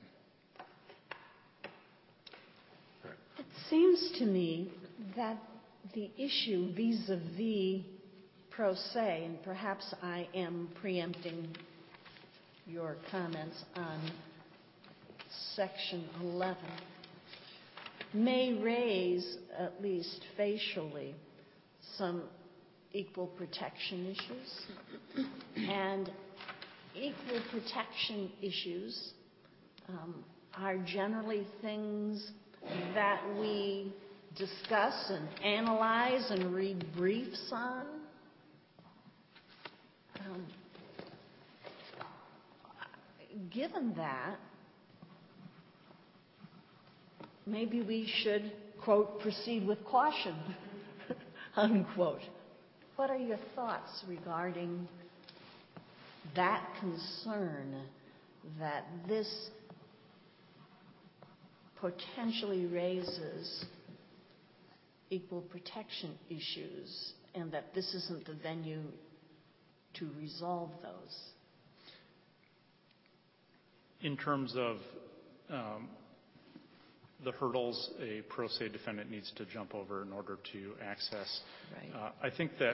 It seems to me that the issue vis-a-vis pro se, and perhaps I am preempting your comments on section eleven, may raise, at least facially, some equal protection issues. And equal protection issues um, are generally things that we discuss and analyze and read briefs on. Um, given that, maybe we should, quote, proceed with caution, unquote. What are your thoughts regarding that concern that this potentially raises equal protection issues and that this isn't the venue to resolve those? In terms of um, the hurdles a pro se defendant needs to jump over in order to access, Right. uh, I think that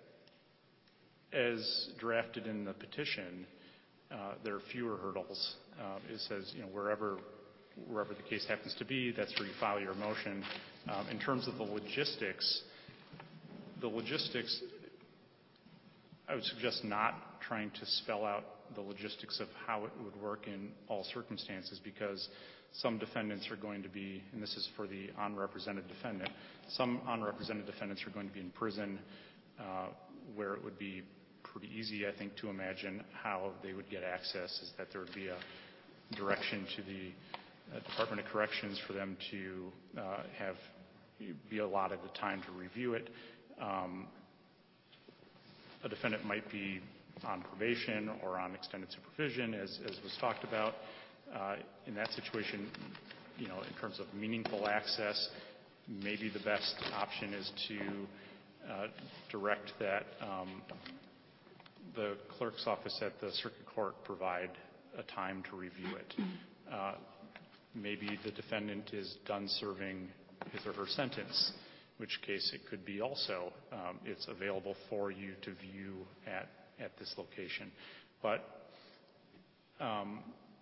as drafted in the petition, uh, there are fewer hurdles. Uh, it says, you know, wherever wherever the case happens to be, that's where you file your motion. Um, in terms of the logistics, the logistics, I would suggest not trying to spell out the logistics of how it would work in all circumstances, because some defendants are going to be, and this is for the unrepresented defendant, some unrepresented defendants are going to be in prison uh, where it would be pretty easy, I think, to imagine how they would get access, is that there would be a direction to the uh, Department of Corrections for them to uh, have be allotted the time to review it. Um, a defendant might be on probation or on extended supervision, as, as was talked about. Uh, in that situation, you know, in terms of meaningful access, maybe the best option is to uh, direct that um, the clerk's office at the circuit court provide a time to review it. Uh, maybe the defendant is done serving his or her sentence, in which case it could be also um, it's available for you to view at, at this location. But um,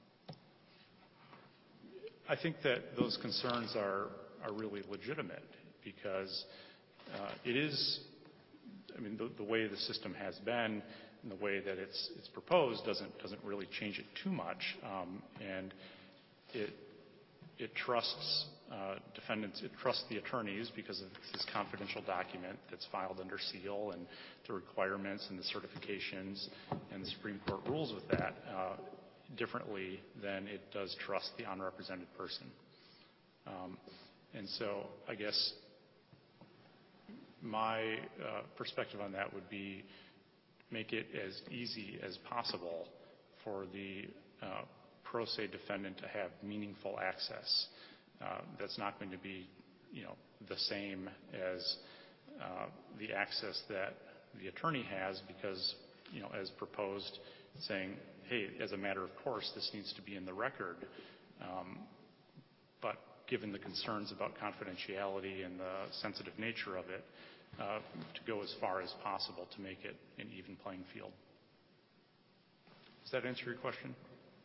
I think that those concerns are, are really legitimate because uh, it is, I mean, the, the way the system has been and the way that it's, it's proposed doesn't, doesn't really change it too much. Um, and it, it trusts uh, defendants, it trusts the attorneys because of this confidential document that's filed under seal and the requirements and the certifications and the Supreme Court rules with that uh, differently than it does trust the unrepresented person. Um, and so I guess my uh, perspective on that would be make it as easy as possible for the uh, pro se defendant to have meaningful access. Uh, that's not going to be, you know, the same as uh, the access that the attorney has because, you know, as proposed, saying, hey, as a matter of course, this needs to be in the record. Um, but given the concerns about confidentiality and the sensitive nature of it, uh, to go as far as possible to make it an even playing field. Does that answer your question?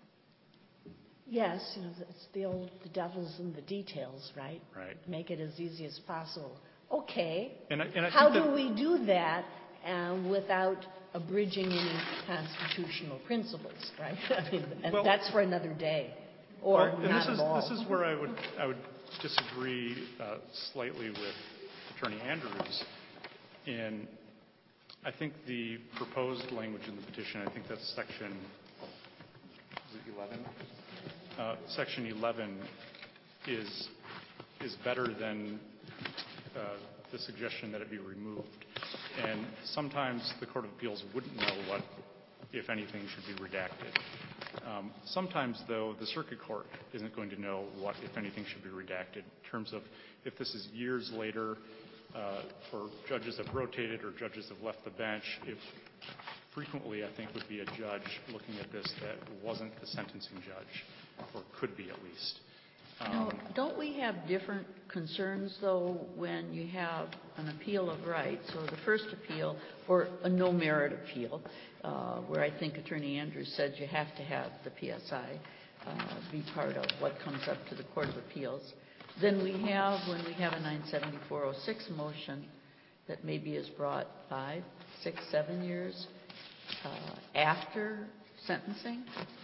Yes, you know, it's the old, the devil's in the details, right? Right. Make it as easy as possible. Okay. And I, and I How think do that, we do that um, without abridging any constitutional principles, right? I mean, and well, that's for another day, or well, and not this at is, all. This is where I would I would disagree uh, slightly with Attorney Andrews. In I think the proposed language in the petition, I think that's section is it eleven. Uh, section eleven is is better than uh, the suggestion that it be removed. And sometimes the Court of Appeals wouldn't know what, if anything, should be redacted. Um, sometimes, though, the Circuit Court isn't going to know what, if anything, should be redacted in terms of if this is years later, uh, or judges have rotated or judges have left the bench. If frequently, I think, would be a judge looking at this that wasn't the sentencing judge, or could be at least. Um, Now, don't we have different concerns, though, when you have an appeal of rights, or the first appeal, or a no-merit appeal, uh, where I think Attorney Andrews said you have to have the P S I uh, be part of what comes up to the Court of Appeals. Then we have, when we have a nine seventy-four oh six motion that maybe is brought five, six, seven years uh, after sentencing.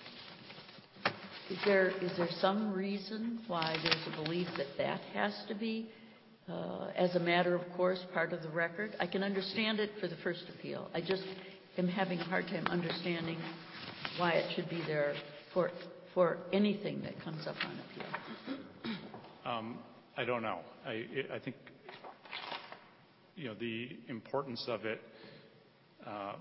Is there, is there some reason why there's a belief that that has to be, uh, as a matter of course, part of the record? I can understand it for the first appeal. I just am having a hard time understanding why it should be there for, for anything that comes up on appeal. Um, I don't know. I, I think, you know, the importance of it, uh,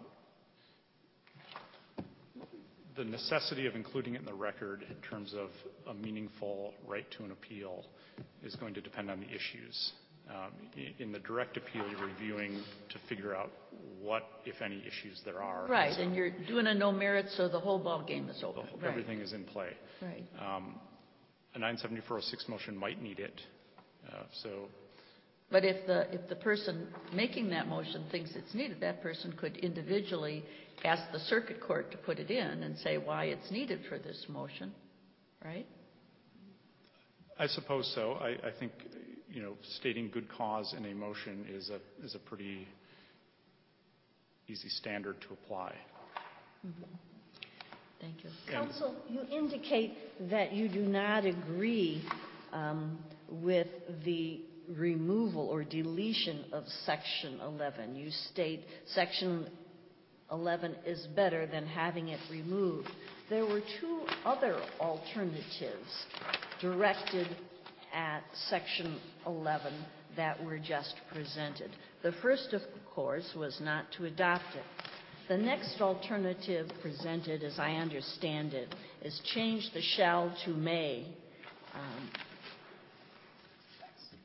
the necessity of including it in the record in terms of a meaningful right to an appeal is going to depend on the issues. Um, in the direct appeal, you're reviewing to figure out what, if any, issues there are. Right, and, so, and you're doing a no merit, so the whole ball game is over. Right. Everything is in play. Right. Um, a nine seventy-four oh six motion might need it. Uh, so. But if the if the person making that motion thinks it's needed, that person could individually ask the circuit court to put it in and say why it's needed for this motion, right? I suppose so. I, I think, you know, stating good cause in a motion is a is a pretty easy standard to apply. Mm-hmm. Thank you. Counsel, you indicate that you do not agree um, with the removal or deletion of Section eleven. You state Section eleven is better than having it removed. There were two other alternatives directed at Section eleven that were just presented. The first, of course, was not to adopt it. The next alternative presented, as I understand it, is change the shall to may. Um,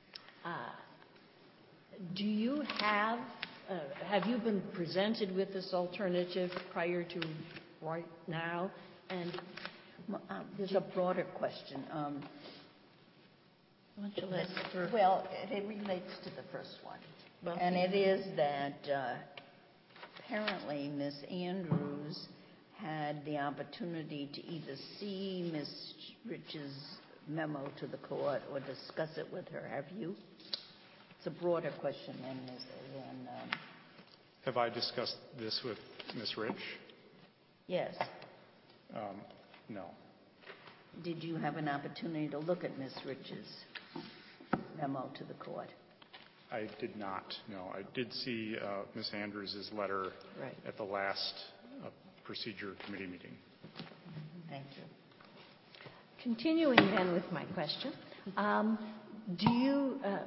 Uh, do you have, uh, have you been presented with this alternative prior to right now? And Um, There's a broader question. Um, Why don't you let her- Well, it it relates to the first one. Well, And it is that uh, apparently Miz Andrews had the opportunity to either see Miz Rich's memo to the court or discuss it with her. Have you? It's a broader question than Miz than, um, Have I discussed this with Miz Rich? yes. Um, no. Did you have an opportunity to look at Miz Rich's memo to the court? I did not, no. I did see uh, Miz Andrews' letter Right. at the last uh, procedure committee meeting. Thank you. continuing then with my question, um, do you, uh,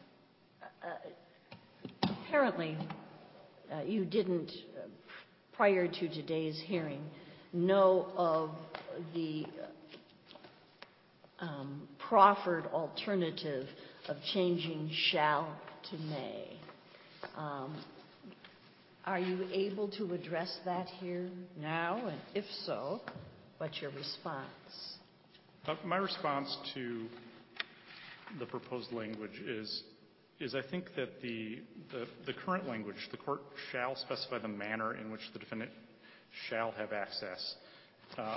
uh, apparently uh, you didn't, uh, prior to today's hearing, know of the um, proffered alternative of changing shall to may. Um, are you able to address that here now? And if so, what's your response? Uh, my response to the proposed language is, is I think that the, the, the current language, the court shall specify the manner in which the defendant shall have access. Uh,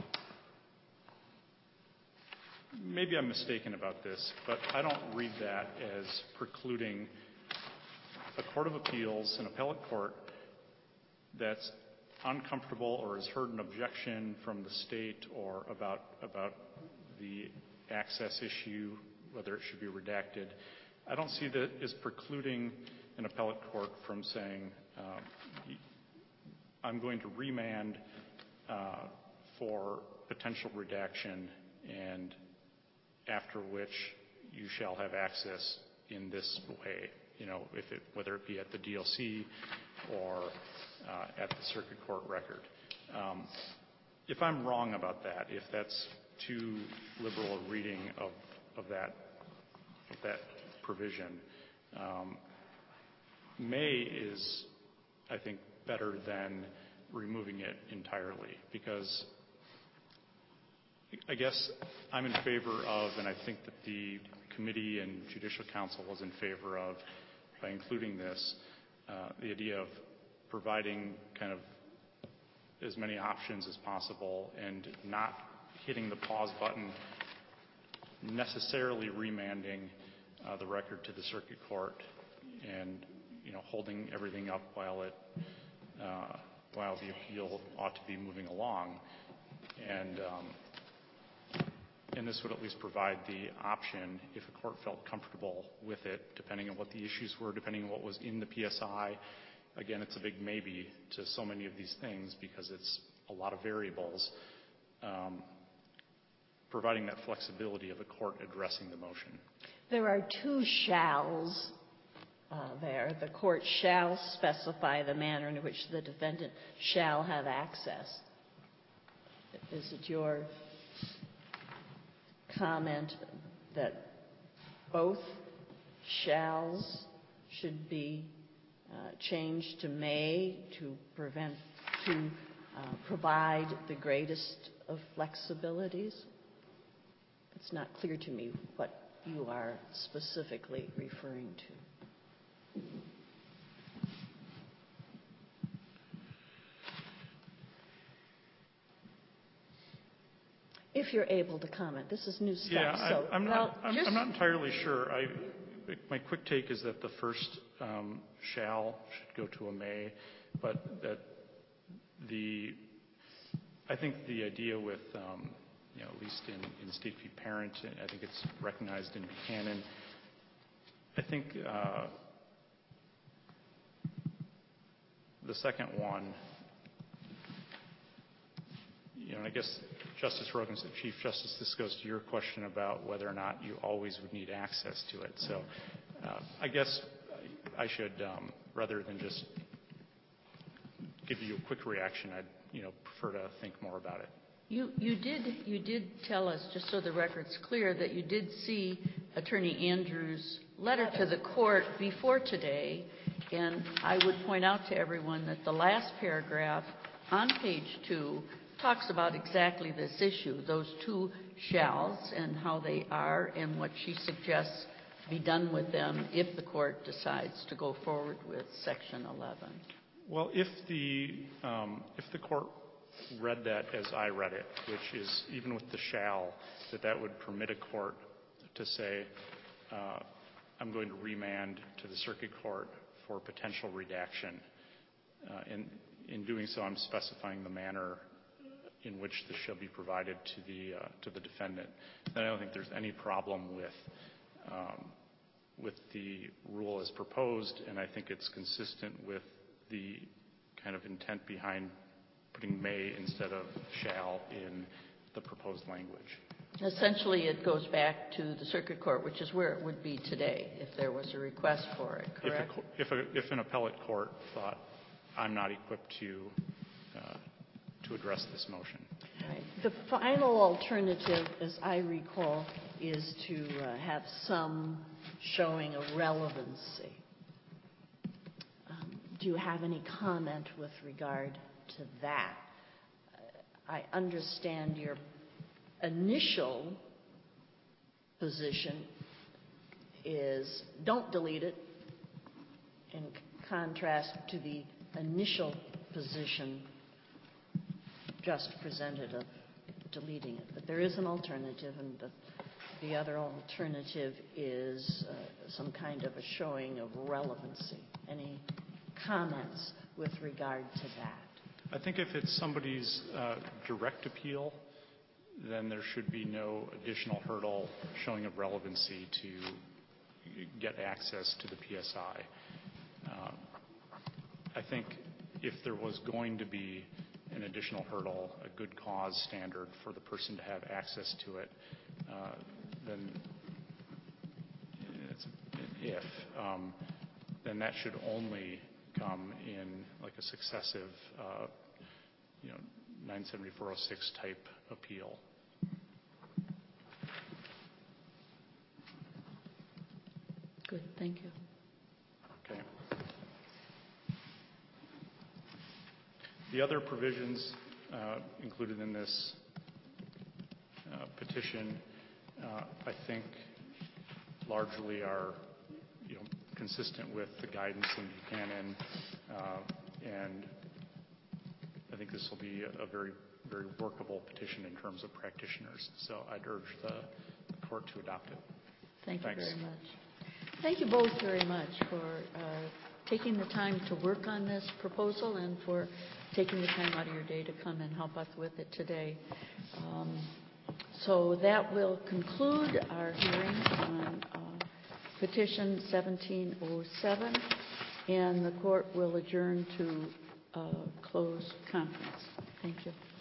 maybe I'm mistaken about this, but I don't read that as precluding a court of appeals, an appellate court, that's uncomfortable or has heard an objection from the state or about about the access issue, whether it should be redacted. I don't see that as precluding an appellate court from saying, uh, I'm going to remand uh, for potential redaction, and after which you shall have access in this way, you know, if it, whether it be at the D L C or uh, at the circuit court record. Um, if I'm wrong about that, if that's too liberal a reading of, of that of that provision, um, may is, I think, better than removing it entirely, because I guess I'm in favor of, and I think that the committee and Judicial Council was in favor of, by including this, uh, the idea of providing kind of as many options as possible and not hitting the pause button, necessarily remanding uh, the record to the circuit court, and you know holding everything up while it uh, while the appeal ought to be moving along, and um, and this would at least provide the option, if a court felt comfortable with it, depending on what the issues were, depending on what was in the P S I. Again, it's a big maybe to so many of these things because it's a lot of variables. Um, providing that flexibility of a court addressing the motion. There are two shalls uh, there. The court shall specify the manner in which the defendant shall have access. Is it your comment that both shalls should be uh, changed to may to prevent, to uh, provide the greatest of flexibilities? It's not clear to me what you are specifically referring to. If you're able to comment, this is new stuff. Yeah, so, I, I'm, well, not, I'm, just, I'm not entirely sure. I, my quick take is that the first um, shall should go to a may, but that the, I think the idea with, um, you know, at least in, in State v. Parent, I think it's recognized in Buchanan. I think uh, the second one, you know, and I guess Justice Rogan said, Chief Justice, this goes to your question about whether or not you always would need access to it. So uh, I guess I should, um, rather than just give you a quick reaction, I'd, you know, prefer to think more about it. You, you did you did tell us, just so the record's clear, that you did see Attorney Andrews' letter to the court before today, and I would point out to everyone that the last paragraph on page two talks about exactly this issue, those two shalls and how they are and what she suggests be done with them if the court decides to go forward with Section eleven. Well, if the um, if the court read that as I read it, which is even with the shall, that that would permit a court to say, uh, I'm going to remand to the circuit court for potential redaction. Uh, in, in doing so, I'm specifying the manner in which this shall be provided to the uh, to the defendant. And I don't think there's any problem with um, with the rule as proposed, and I think it's consistent with the kind of intent behind putting may instead of shall in the proposed language. Essentially, it goes back to the circuit court, which is where it would be today if there was a request for it, correct? If, a, if, a, if an appellate court thought, I'm not equipped to uh, to address this motion. Right. The final alternative, as I recall, is to uh, have some showing of relevancy. Um, do you have any comment with regard to that? Uh, I understand your initial position is don't delete it, in contrast to the initial position just presented of deleting it. But there is an alternative, and the, the other alternative is uh, some kind of a showing of relevancy. Any comments with regard to that? I think if it's somebody's uh, direct appeal, then there should be no additional hurdle showing of relevancy to get access to the P S I. Um, I think if there was going to be an additional hurdle, a good cause standard for the person to have access to it, uh, then it's an if, um, then that should only come in like a successive, uh, you know, nine seventy-four oh six type appeal. Good, thank you. Okay. The other provisions uh, included in this uh, petition, uh, I think, largely are, you know, consistent with the guidance in Buchanan, uh, and I think this will be a, a very, very workable petition in terms of practitioners. So I'd urge the, the court to adopt it. Thank Thanks. you very much. Thank you both very much for uh, taking the time to work on this proposal and for taking the time out of your day to come and help us with it today. Um, so that will conclude our hearing on uh, petition seventeen oh seven, and the court will adjourn to uh, close conference. Thank you.